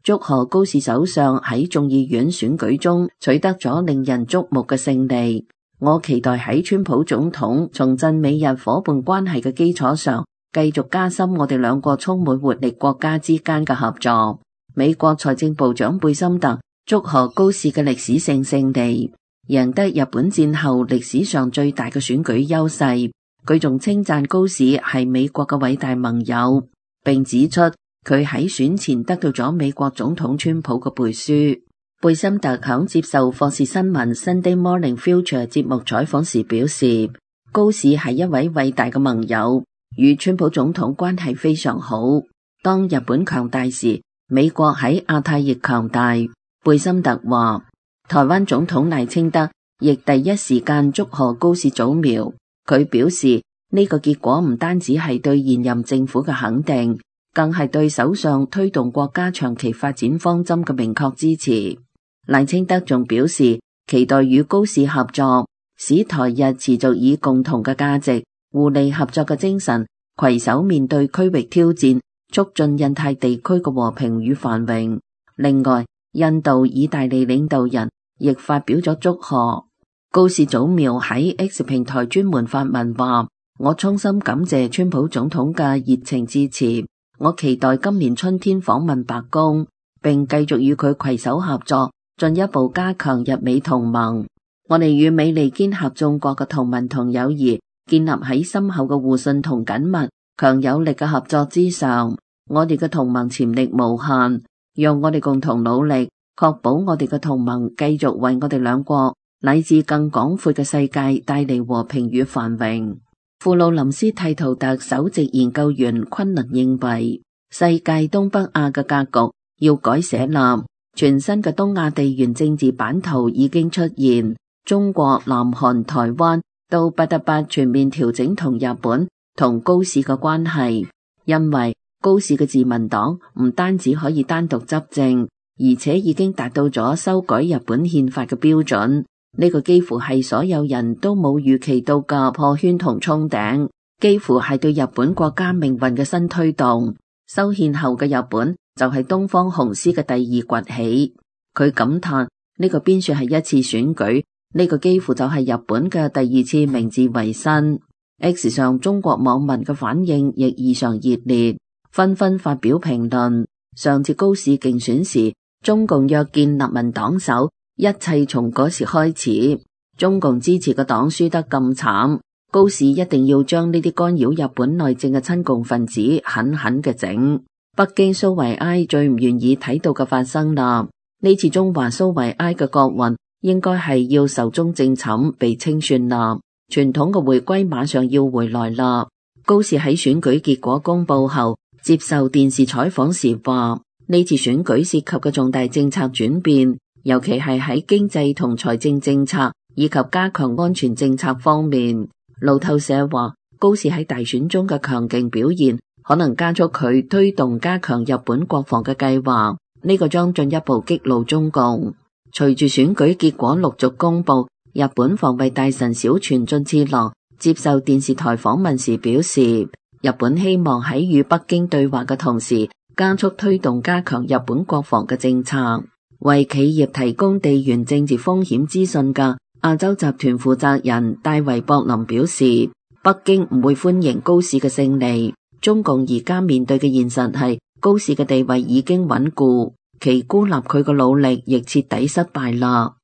祝賀高市首相喺眾議院選舉中取得咗令人矚目嘅勝利。我期待喺川普總統重振美日夥伴關係嘅基礎上，繼續加深我哋兩個充滿活力國家之間嘅合作。美國財政部長貝森特祝賀高市嘅歷史性勝利，贏得日本戰後歷史上最大嘅選舉優勢。佢仲稱讚高市係美國嘅偉大盟友，並指出佢喺選前得到咗美國總統川普嘅背書。貝森特響接受霍士新聞 Sunday Morning Future 節目採訪時表示，高市係一位偉大嘅盟友，與川普總統關係非常好。當日本強大時，美國喺亞太亦強大。貝森特話，台灣總統賴清德亦第一時間祝賀高市早苗。佢表示，呢個結果唔單止係對現任政府嘅肯定，更係對首相推動國家長期發展方針嘅明確支持。賴清德仲表示，期待與高市合作，使台日持續以共同嘅價值、互利合作嘅精神，攜手面對區域挑戰，促進印太地區嘅和平與繁榮。另外，印度、意大利領導人亦發表咗祝賀。高市早苗喺 X 平台專門發文話，我衷心感謝川普總統嘅熱情支持。我期待今年春天訪問白宮，並繼續與佢攜手合作，進一步加強日美同盟。我哋與美利堅合眾國嘅同盟同友誼建立喺深厚嘅互信同緊密、強有力嘅合作之上。我哋嘅同盟潛力無限，讓我哋共同努力，確保我哋嘅同盟繼續為我哋兩國乃至更廣闊嘅世界帶嚟和平與繁榮。庫魯林斯蒂圖特首席研究員昆崙認為，世界東北亞嘅格局要改寫啦，全新嘅東亞地緣政治版圖已經出現，中國、南韓、台灣都不得不全面調整同日本同高市嘅關係，因為高市嘅自民黨唔單止可以單獨執政，而且已經達到咗修改日本憲法嘅標準。呢個幾乎係所有人都冇預期到嘅破圈同衝頂，幾乎係對日本國家命運嘅新推動。修憲後嘅日本就係東方雄獅嘅第二崛起。佢感嘆，呢個邊算係一次選舉，呢個幾乎就係日本嘅第二次明治維新。X 上中國網民嘅反應亦異常熱烈，紛紛發表評論。上次高市競選時，中共約見立民黨首，一切從嗰時開始。中共支持嘅黨輸得咁慘，高市一定要將呢啲干擾日本內政嘅親共分子狠狠嘅整。北京蘇維埃最唔願意睇到嘅發生啦，呢次中華蘇維埃嘅國運應該係要壽終正寢，被清算啦，傳統嘅回歸馬上要回來啦。高市喺選舉結果公布後接受電視採訪時話，呢次選舉涉及嘅重大政策轉變，尤其係喺經濟同財政政策以及加強安全政策方面。路透社話，高市喺大選中嘅強勁表現，可能加速佢推動加強日本國防嘅計劃，呢個將進一步激怒中共。隨住選舉結果陸續公布，日本防衛大臣小泉進次郎接受電視台訪問時表示，日本希望喺與北京對話嘅同時，加速推動加強日本國防嘅政策。為企業提供地緣政治風險資訊嘅亞洲集團負責人戴維博林表示，北京唔會歡迎高市嘅勝利。中共而家面對嘅現實係高市嘅地位已經穩固，其孤立佢嘅努力亦徹底失敗啦。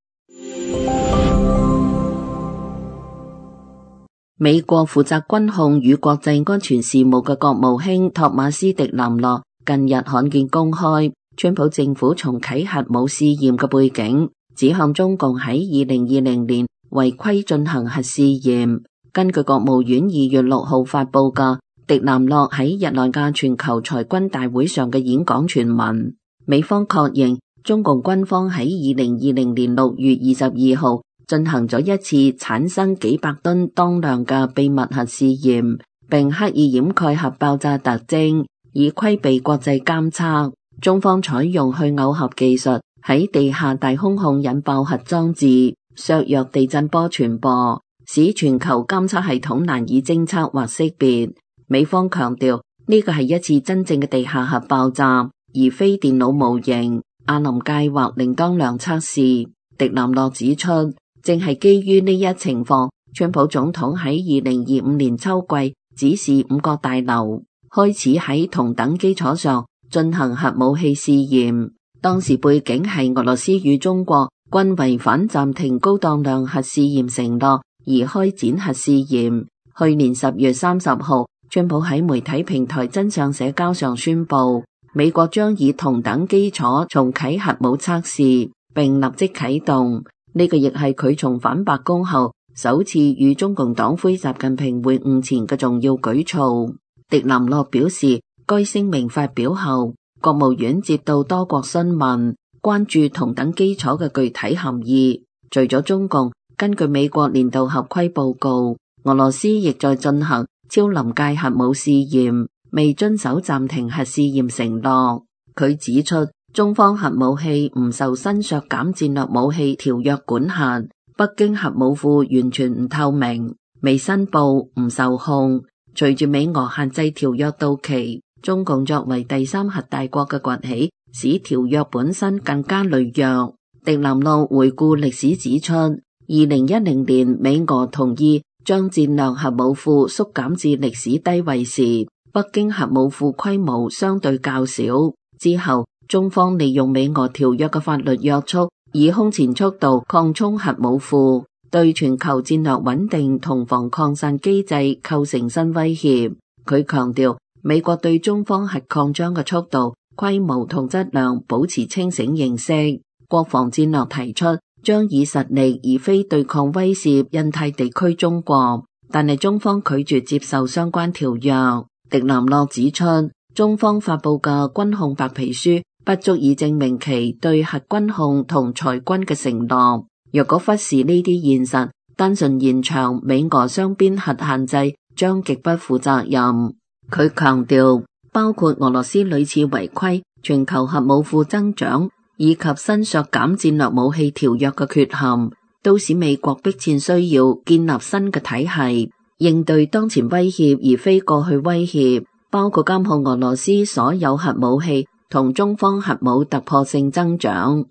美國負責軍控與國際安全事務嘅國務卿托馬斯迪南洛近日罕見公開川普政府重啟核武試驗嘅背景，指向中共喺二零二零年違規進行核試驗。根據國務院二月六號發佈嘅迪南洛喺日內瓦全球裁軍大會上嘅演講全文，美方確認中共軍方喺二零二零年六月二十二號進行咗一次產生幾百噸當量嘅秘密核試驗，並刻意掩蓋核爆炸特徵，以規避國際監測。中方採用去耦合技術，喺地下大空孔引爆核裝置，削弱地震波傳播，使全球監測系統難以偵測或識別。美方強調，呢個係一次真正嘅地下核爆炸， 而非電腦模型。阿林計劃另當量測試。迪南洛指出，正係基於呢一情況，川普總統喺二零二五年秋季指示五角大樓開始喺同等基礎上進行核武器試驗。當時背景係俄羅斯與中國均違反暫停高當量核試驗承諾而開展核試驗。去年十月三十號，川普喺媒體平台真相社交上宣布，美國將以同等基礎重啟核武測試，並立即啟動。呢個亦係佢重返白宮後首次與中共黨魁習近平會晤前嘅重要舉措。迪南洛表示，該聲明發表後，國務院接到多國詢問，關注同等基礎嘅具體含義。除咗中共，根據美國年度合規報告，俄羅斯亦在進行超臨界核武試驗，未遵守暫停核試驗承諾。佢指出，中方核武器唔受新削減戰略武器條約管轄，北京核武庫完全唔透明，未申報，唔受控。隨住美俄限制條約到期，中共作為第三核大國嘅崛起，使條約本身更加羸弱。迪南洛回顧歷史指出，二零一零年美俄同意將戰略核武庫縮減至歷史低位時，北京核武庫規模相對較小。之後，中方利用美俄條約嘅法律約束，以空前速度擴充核武庫，對全球戰略穩定同防擴散機制構成新威脅。佢強調，美國對中方核擴張嘅速度、規模同質量保持清醒認識。國防戰略提出將以實力而非對抗威懾印太地區中國，但係中方拒絕接受相關條約。迪南洛指出，中方發佈嘅軍控白皮書不足以證明其對核軍控同裁軍嘅承諾。若果忽視呢啲現實，單純延長美俄雙邊核限制，將極不負責任。佢強調，包括俄羅斯屢次違規、全球核武庫增長以及新削減戰略武器條約嘅缺陷，都使美國迫切需要建立新嘅體系，應對當前威脅而非過去威脅，包括監控俄羅斯所有核武器同中方核武突破性增長。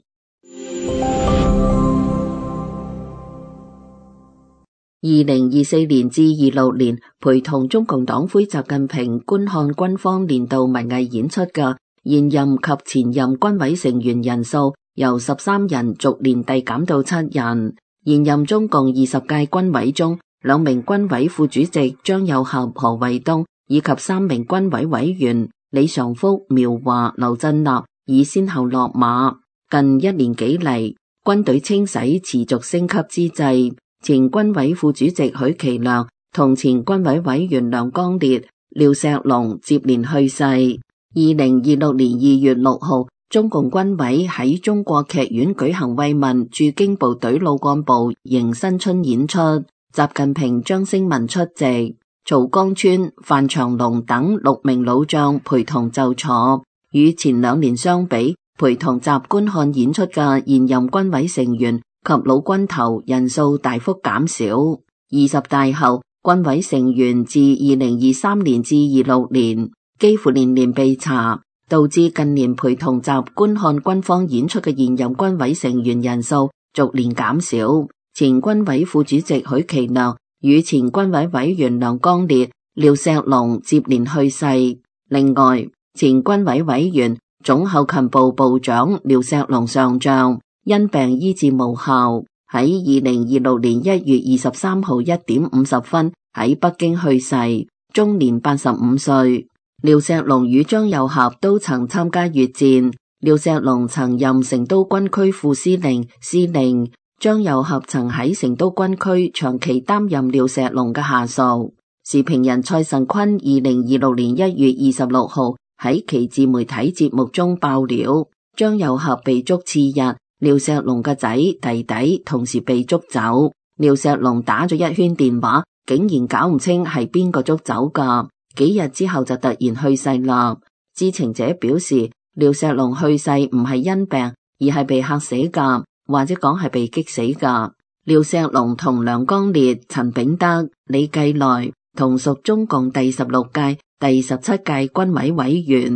二零二四年至二六年，陪同中共黨魁習近平觀看軍方年度文藝演出嘅現任及前任軍委成員人數由十三人逐年遞減到七人。現任中共二十屆軍委中，兩名軍委副主席張又俠、何衛東以及三名軍委委員李尚福、苗華、劉振立已先後落馬。近一年幾嚟，軍隊清洗持續升級之際，前軍委副主席許其亮同前軍委委員梁光烈、廖錫龍接連去世。二零二六年二月六號，中共軍委喺中國劇院舉行慰問駐京部隊老幹部迎新春演出，習近平、張聲民出席，曹江川、范長龍等六名老將陪同就座。與前兩年相比，陪同習觀看演出嘅現任軍委成員及老軍頭人數大幅減少。二十大後，軍委成員自二零二三年至二六年幾乎年年被查，導致近年陪同習觀看軍方演出嘅現任軍委成員人數逐年減少。前軍委副主席許其亮與前軍委委員梁光烈、廖錫龍接連去世。另外，前軍委委員總後勤部部長廖錫龍上將因病醫治無效，喺二零二六年一月二十三號一點五十分喺北京去世，終年八十五歲。廖錫龍與張又俠都曾參加越戰，廖錫龍曾任成都軍區副司令、司令，張又俠曾喺成都軍區長期擔任廖錫龍嘅下屬。時評人蔡慎坤二零二六年一月二十六號喺其自媒體節目中爆料，張又俠被捉次日，廖錫龍嘅仔弟弟同時被捉走，廖錫龍打咗一圈電話，竟然搞唔清係邊個捉走噶。幾日之後就突然去世啦。知情者表示，廖錫龍去世唔係因病，而係被嚇死噶，或者講係被激死噶。廖錫龍同梁光烈、陳炳德、李繼來同屬中共第十六屆、第十七屆軍委委員。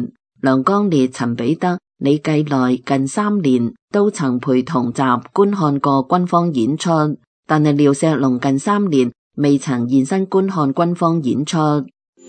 梁光烈、陳彼得、李繼來近三年都曾陪同習觀看過軍方演出，但係廖錫龍近三年未曾現身觀看軍方演出。二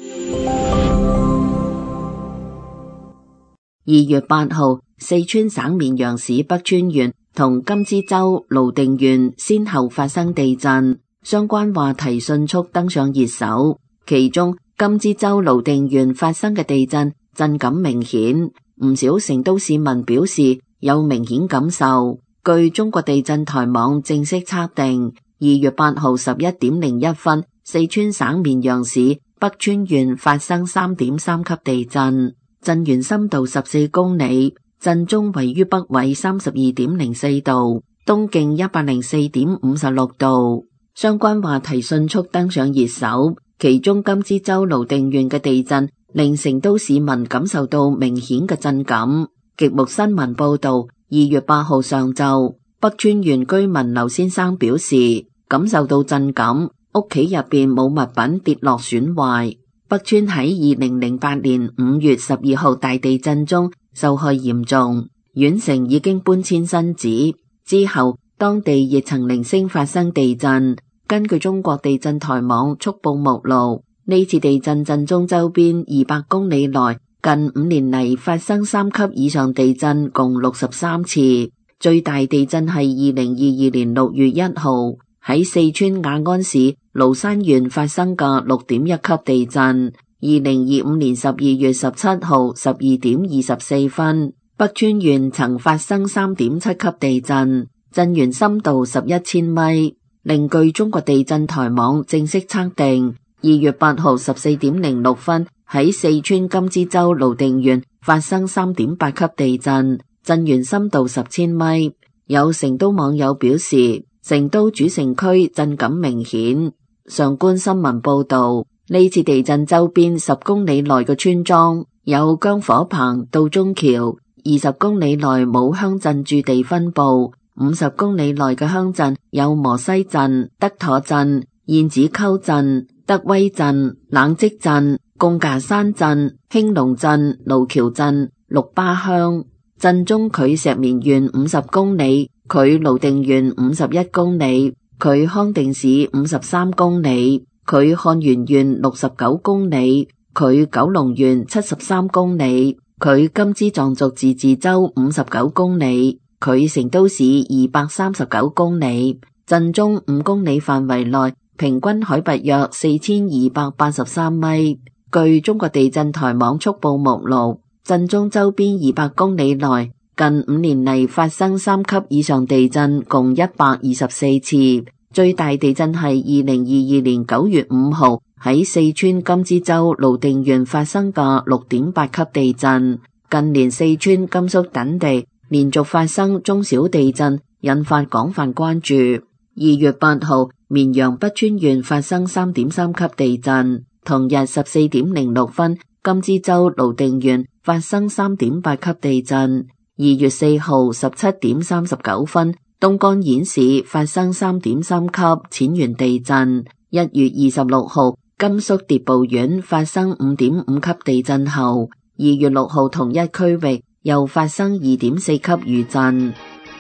月八號，四川省綿陽市北川縣同甘孜州瀘定縣先後發生地震，相關話題迅速登上熱搜。其中甘孜州瀘定縣發生嘅地震震感明顯，唔少成都市民表示有明顯感受。據中國地震台網正式測定，二月八號十一點零一分，四川省綿陽市北川縣發生三點三級地震，震源深度十四公里，震中位於北緯三十二點零四度，東經一百零四點五十六度。相關話題迅速登上熱搜，其中甘孜州瀘定縣嘅地震令成都市民感受到明顯嘅震感。極目新聞報道，二月八號上晝，北川縣居民劉先生表示感受到震感，屋企入邊冇物品跌落損壞。北川喺二零零八年五月十二號大地震中受害嚴重，縣城已經搬遷新址。之後當地亦曾零星發生地震。根據中國地震台網速報目錄，呢次地震震中周邊二百公里內近五年嚟發生三級以上地震共六十三次，最大地震係二零二二年六月一號喺四川雅安市蘆山縣發生嘅六點一級地震。二零二五年十二月十七號十二點二十四分，北川縣曾發生三點七級地震，震源深度十一千米。另據中國地震台網正式測定，二月八號十四點零六分喺四川甘孜州瀘定縣發生三點八級地震，震源深度十千米。有成都網友表示，成都主城區震感明顯。上官新聞報道，呢次地震周邊十公里內嘅村莊有姜火棚、道中橋，二十公里內冇鄉鎮駐地分布。五十公里內嘅鄉鎮有磨西鎮、德妥鎮、燕子溝鎮、德威鎮、冷積鎮、貢架山鎮、興隆鎮、盧橋鎮、六巴鄉。震中距石棉縣五十公里，距瀘定縣五十一公里，距康定市五十三公里，距漢源縣六十九公里，距九龍縣七十三公里，距甘孜藏族自治州五十九公里，距成都市二百三十九公里。震中五公里範圍內平均海拔約四千二百八十三米。據中國地震台網速報目錄，震中周邊二百公里內近五年嚟發生三級以上地震共一百二十四次，最大地震係二零二二年九月五號喺四川甘孜州瀘定縣發生嘅六點八級地震。近年四川、甘肅等地連續發生中小地震，引發廣泛關注。二月八號，綿陽北川縣發生三點三級地震。同日十四點零六分，甘孜州瀘定縣發生三點八級地震。二月四號十七點三十九分，東干堰市發生三點三級淺源地震。一月二十六號，甘肅諜報縣發生五點五級地震後，二月六號同一區域又發生二點四級餘震。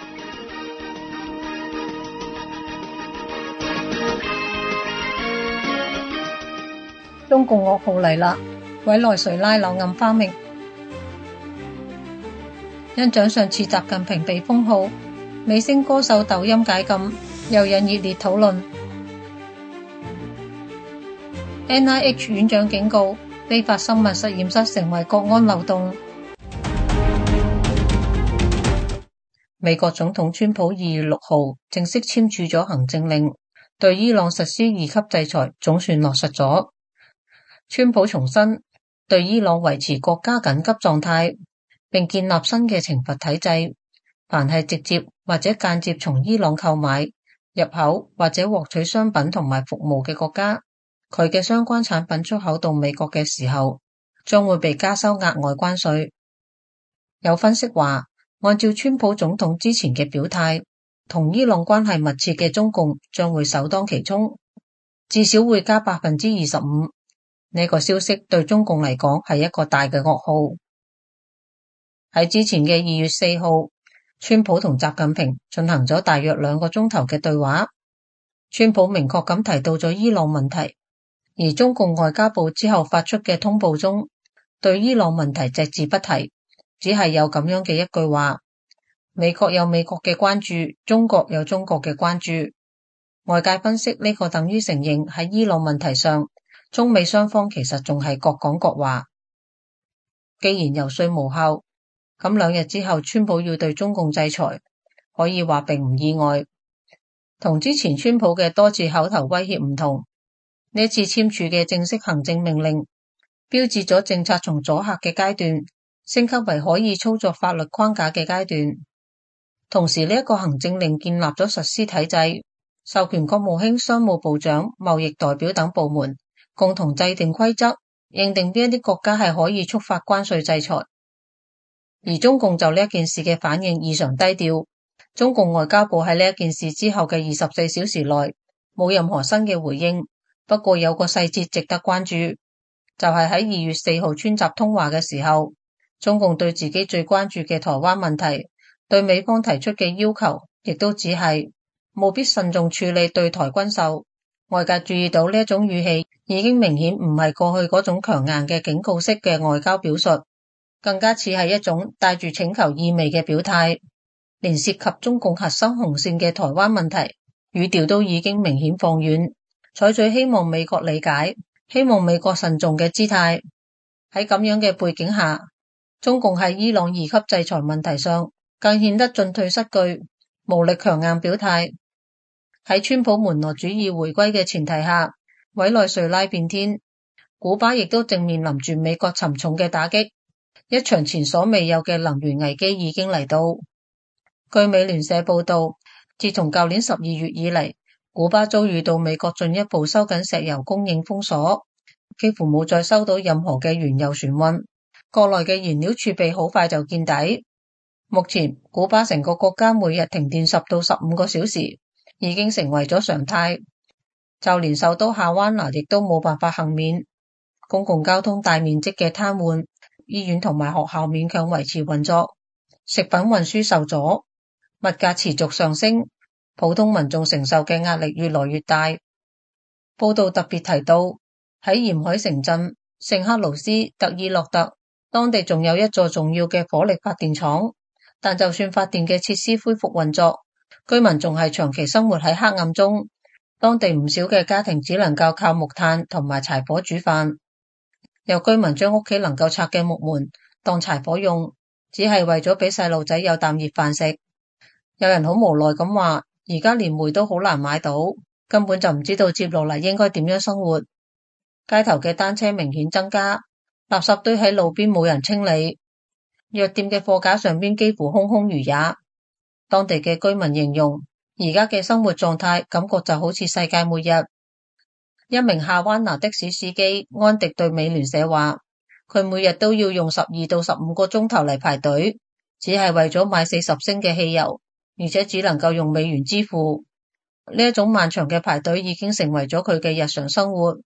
中共噩耗嚟啦！委內瑞拉柳暗花明，因長上次習近平被封號，美聲歌手抖音解禁，又引熱烈討論。N I H 院長警告，非法生物實驗室成為國安漏洞。美國總統川普二月六號正式簽署咗行政令，對伊朗實施二級制裁，總算落實咗。川普重申對伊朗維持國家緊急狀態，並建立新嘅懲罰體制。凡係直接或者間接從伊朗購買、入口或者獲取商品同埋服務嘅國家，佢嘅相關產品出口到美國嘅時候，將會被加收額外關稅。有分析話，按照川普總統之前嘅表態，同伊朗關係密切嘅中共將會首當其衝，至少會加百分之二十五。呢個消息對中共嚟講係一個大嘅噩耗。 喺之前嘅二月四號，川普同習近平進行咗大約兩個鐘頭嘅對話。川普明確咁提到咗伊朗問題，而中共外交部之後發出嘅通報中，對伊朗問題隻字不提，只係有咁樣嘅一句話：美國有美國嘅關注，中國有中國嘅關注。外界分析呢個等於承認喺伊朗問題上，中美雙方其實仲係各講各話。既然游說無效，咁兩日之後川普要對中共制裁，可以話並唔意外。同之前川普嘅多次口頭威脅唔同，呢次簽署嘅正式行政命令，標誌咗政策從阻嚇嘅階段升級為可以操作法律框架嘅階段。同時呢一個行政令建立咗實施體制，授權國務卿、商務部長、貿易代表等部門共同制定規則，認定邊一啲國家係可以觸發關稅制裁。而中共就呢一件事嘅反應異常低調，中共外交部喺呢一件事之後嘅二十四小時內冇任何新嘅回應。不過有個細節值得關注，就係喺二月四號川習通話嘅時候，中共對自己最關注嘅台灣問題，對美方提出嘅要求，亦都只係務必慎重處理對台軍售。外界注意到呢一種語氣，已經明顯唔係過去嗰種強硬嘅警告式嘅外交表述，更加似係一種帶住請求意味嘅表態。連涉及中共核心紅線嘅台灣問題，語調都已經明顯放軟，採取希望美國理解、希望美國慎重嘅姿態。喺咁樣嘅背景下，中共喺伊朗二級制裁問題上更顯得進退失據，無力強硬表態。喺川普門羅主義回歸嘅前提下，委內瑞拉變天，古巴亦都正面臨住美國沉重嘅打擊，一場前所未有嘅能源危機已經嚟到。據美聯社報道，自從舊年十二月以嚟，古巴遭遇到美國進一步收緊石油供應封鎖，幾乎冇再收到任何嘅原油船運，國內嘅燃料儲備好快就見底。目前古巴成個國家每日停電十到十五個小時，已經成為咗常態，就連首都夏灣拿亦都冇辦法幸免，公共交通大面積嘅癱瘓，醫院同埋學校勉強維持運作，食品運輸受阻，物價持續上升，普通民眾承受嘅壓力越來越大。報道特別提到，喺沿海城鎮聖克勞斯特爾諾特，當地仲有一座重要嘅火力發電廠，但就算發電嘅設施恢復運作，居民仲係長期生活喺黑暗中。當地唔少嘅家庭只能夠靠木炭同埋柴火煮飯，有居民將屋企能夠拆嘅木門當柴火用，只係為咗俾細路仔有啖熱飯食。有人好無奈咁話，而家連煤都好難買到，根本就唔知道接落嚟應該點樣生活。街頭嘅單車明顯增加，垃圾堆喺路邊冇人清理，藥店嘅貨架上邊幾乎空空如也。當地嘅居民形容，而家嘅生活狀態感覺就好似世界末日。一名夏灣拿的士司機安迪對美聯社話，佢每日都要用十二到十五個鐘頭嚟排隊，只係為咗買四十升嘅汽油，而且只能夠用美元支付。呢一種漫長嘅排隊已經成為咗佢嘅日常生活。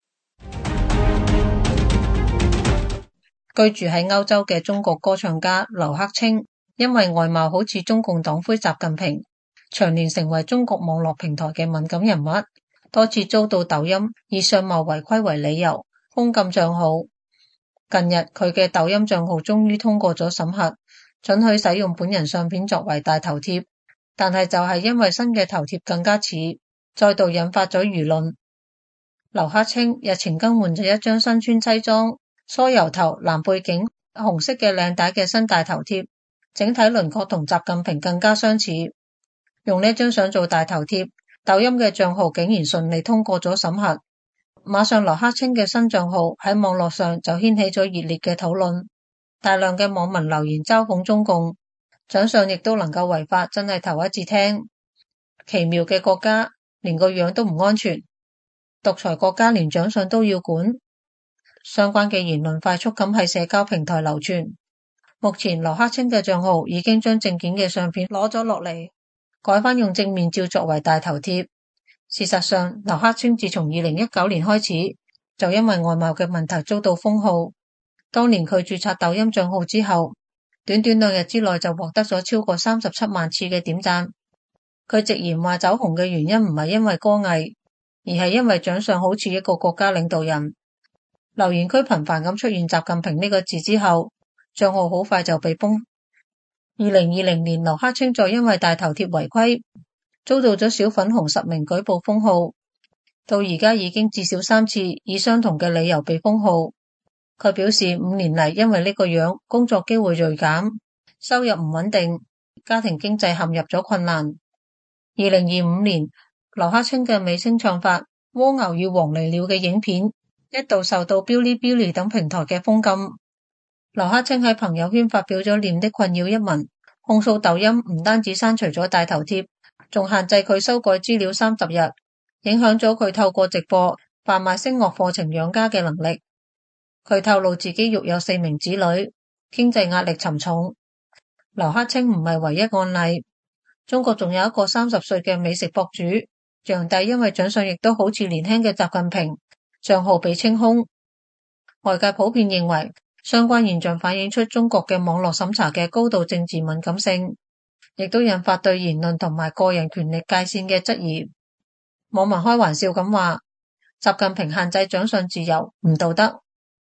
居住喺歐洲嘅中國歌唱家劉克清，因為外貌好似中共黨魁習近平，長年成為中國網絡平台嘅敏感人物，多次遭到抖音以相貌違規為理由封禁賬號。近日佢嘅抖音賬號終於通過咗審核，准許使用本人相片作為大頭貼，但係就係因為新嘅頭貼更加似，再度引發咗輿論。劉克清日前更換咗一張身穿西裝、梳油頭、藍背景、紅色嘅領帶嘅新大頭貼，整體輪廓同習近平更加相似。用呢張相做大頭貼，抖音嘅賬號竟然順利通過咗審核。馬上劉克清嘅新賬號喺網絡上就掀起咗熱烈嘅討論，大量嘅網民留言嘲諷中共，長相亦都能夠違法，真係頭一次聽。奇妙嘅國家，連個樣都唔安全，獨裁國家連長相都要管。相關嘅言論快速咁喺社交平台流傳。目前劉克清嘅賬號已經將證件嘅相片攞咗落嚟，改翻用正面照作為大頭貼。事實上，劉克清自從二零一九年開始就因為外貌嘅問題遭到封號。當年佢註冊抖音賬號之後， 短短兩日之內就獲得咗超過三十七萬次嘅點讚。佢直言話走紅嘅原因唔係因為歌藝，而係因為長相好似一個國家領導人。留言區頻繁咁出現習近平呢個字之後，賬號好快就被封。二零二零年，劉克清再因為大頭貼違規，遭到咗小粉紅實名舉報封號，到而家已經至少三次以相同嘅理由被封號。佢表示五年嚟因為呢個樣，工作機會銳減，收入唔穩定，家庭經濟陷入咗困難。二零二五年，劉克清嘅美聲唱法《蝸牛與黃鸝鳥》嘅影片一度受到嗶哩嗶哩等平台嘅封禁。劉克清喺朋友圈發表咗《臉的困擾》一文，控訴抖音唔單止刪除咗大頭貼，仲限制佢修改資料三十日，影響咗佢透過直播販賣聲樂課程養家嘅能力。佢透露自己育有四名子女，經濟壓力沉重。劉克清唔係唯一案例，中國仲有一個三十歲嘅美食博主楊帝，因為長相亦都好似年輕嘅習近平，賬號被清空。外界普遍認為相關現象反映出中國嘅網絡審查嘅高度政治敏感性，亦都引發對言論同埋個人權力界線嘅質疑。網民開玩笑咁話，習近平限制長相自由唔道德。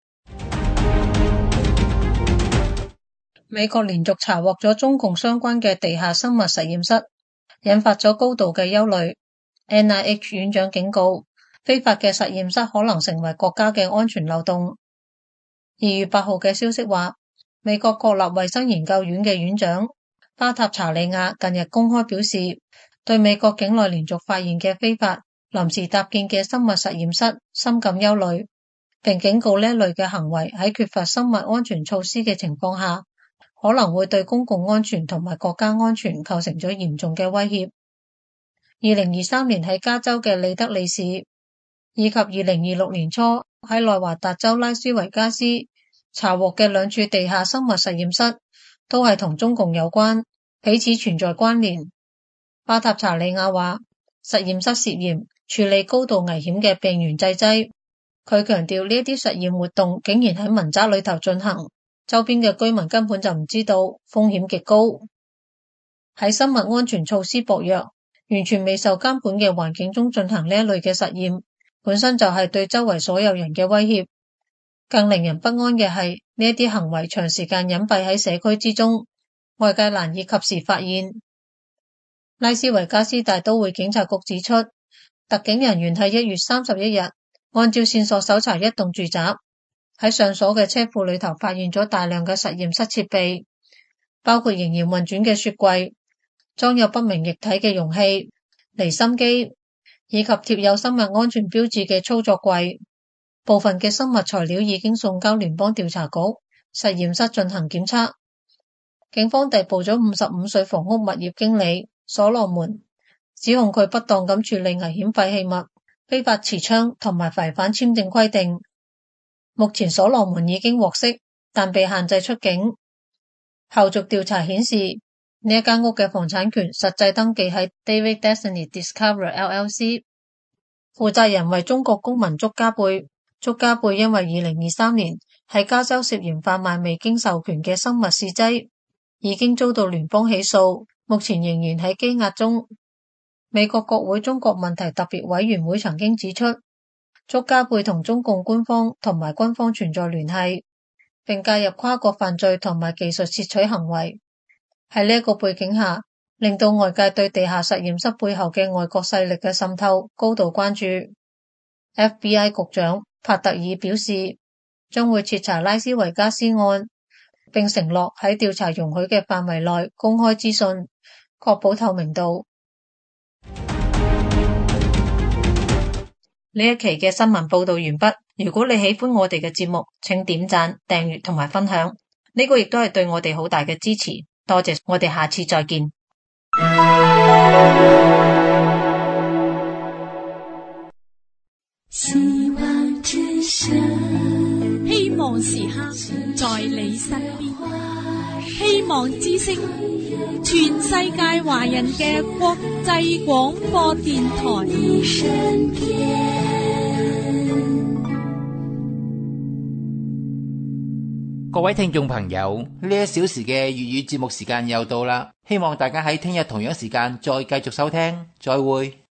美國連續查獲咗中共相關嘅地下生物實驗室，引發咗高度嘅憂慮。N I H 院長警告，非法嘅實驗室可能成為國家嘅安全漏洞。二月八號嘅消息話，美國國立衛生研究院嘅院長巴塔查利亞近日公開表示，對美國境內連續發現嘅非法臨時搭建嘅生物實驗室深感憂慮，並警告呢一類嘅行為喺缺乏生物安全措施嘅情況下，可能會對公共安全同埋國家安全構成咗嚴重嘅威脅。二零二三年喺加州嘅利德利市，以及二零二六年初喺內華達州拉斯維加斯查獲嘅兩處地下生物實驗室，都係同中共有關，彼此存在關聯。巴塔查利亞話，實驗室涉嫌處理高度危險嘅病原製劑。佢強調呢一啲實驗活動竟然喺民宅裏頭進行，周邊嘅居民根本就唔知道，風險極高。喺生物安全措施薄弱、完全未受監管嘅環境中進行呢一類嘅實驗，本身就係對周圍所有人嘅威脅。更令人不安嘅係呢一啲行為長時間隱蔽喺社區之中，外界難以及時發現。拉斯維加斯大都會警察局指出，特警人員喺一月三十一日按照線索搜查一棟住宅，喺上鎖嘅車庫裏頭發現咗大量嘅實驗室設備，包括仍然運轉嘅雪櫃、裝有不明液體嘅容器、離心機，以及貼有生物安全標誌嘅操作櫃。部分嘅生物材料已經送交聯邦調查局實驗室進行檢測。警方逮捕咗五十五歲房屋物業經理所羅門，指控佢不當咁處理危險廢棄物、非法持槍同埋違反簽證規定。目前所羅門已經獲釋，但被限制出境。後續調查顯示，呢一間屋嘅房產權實際登記喺 David Destiny Discover L L C， 負責人為中國公民祝加貝。祝加貝因為二零二三年喺加州涉嫌販賣未經授權嘅生物試劑，已經遭到聯邦起訴，目前仍然喺羈押中。美國國會中國問題特別委員會曾經指出，祝加貝同中共官方同埋軍方存在聯繫，並介入跨國犯罪同埋技術竊取行為。喺呢一個背景下，令到外界對地下實驗室背後嘅外國勢力嘅滲透高度關注。F B I 局長帕特爾表示，將會徹查拉斯維加斯案，並承諾喺調查容許嘅範圍內公開資訊，確保透明度。呢一期嘅新聞報道完畢。如果你喜歡我哋嘅節目，請點讚、訂閱同埋分享，呢個亦都係對我哋好大嘅支持。多謝，我哋下次再見。 希望之聲，希望時刻在你身邊。希望之聲，全世界華人嘅國際廣播電台。 各位聽眾朋友，呢一小時嘅粵語節目時間又到啦，希望大家喺聽日同樣時間再繼續收聽，再會。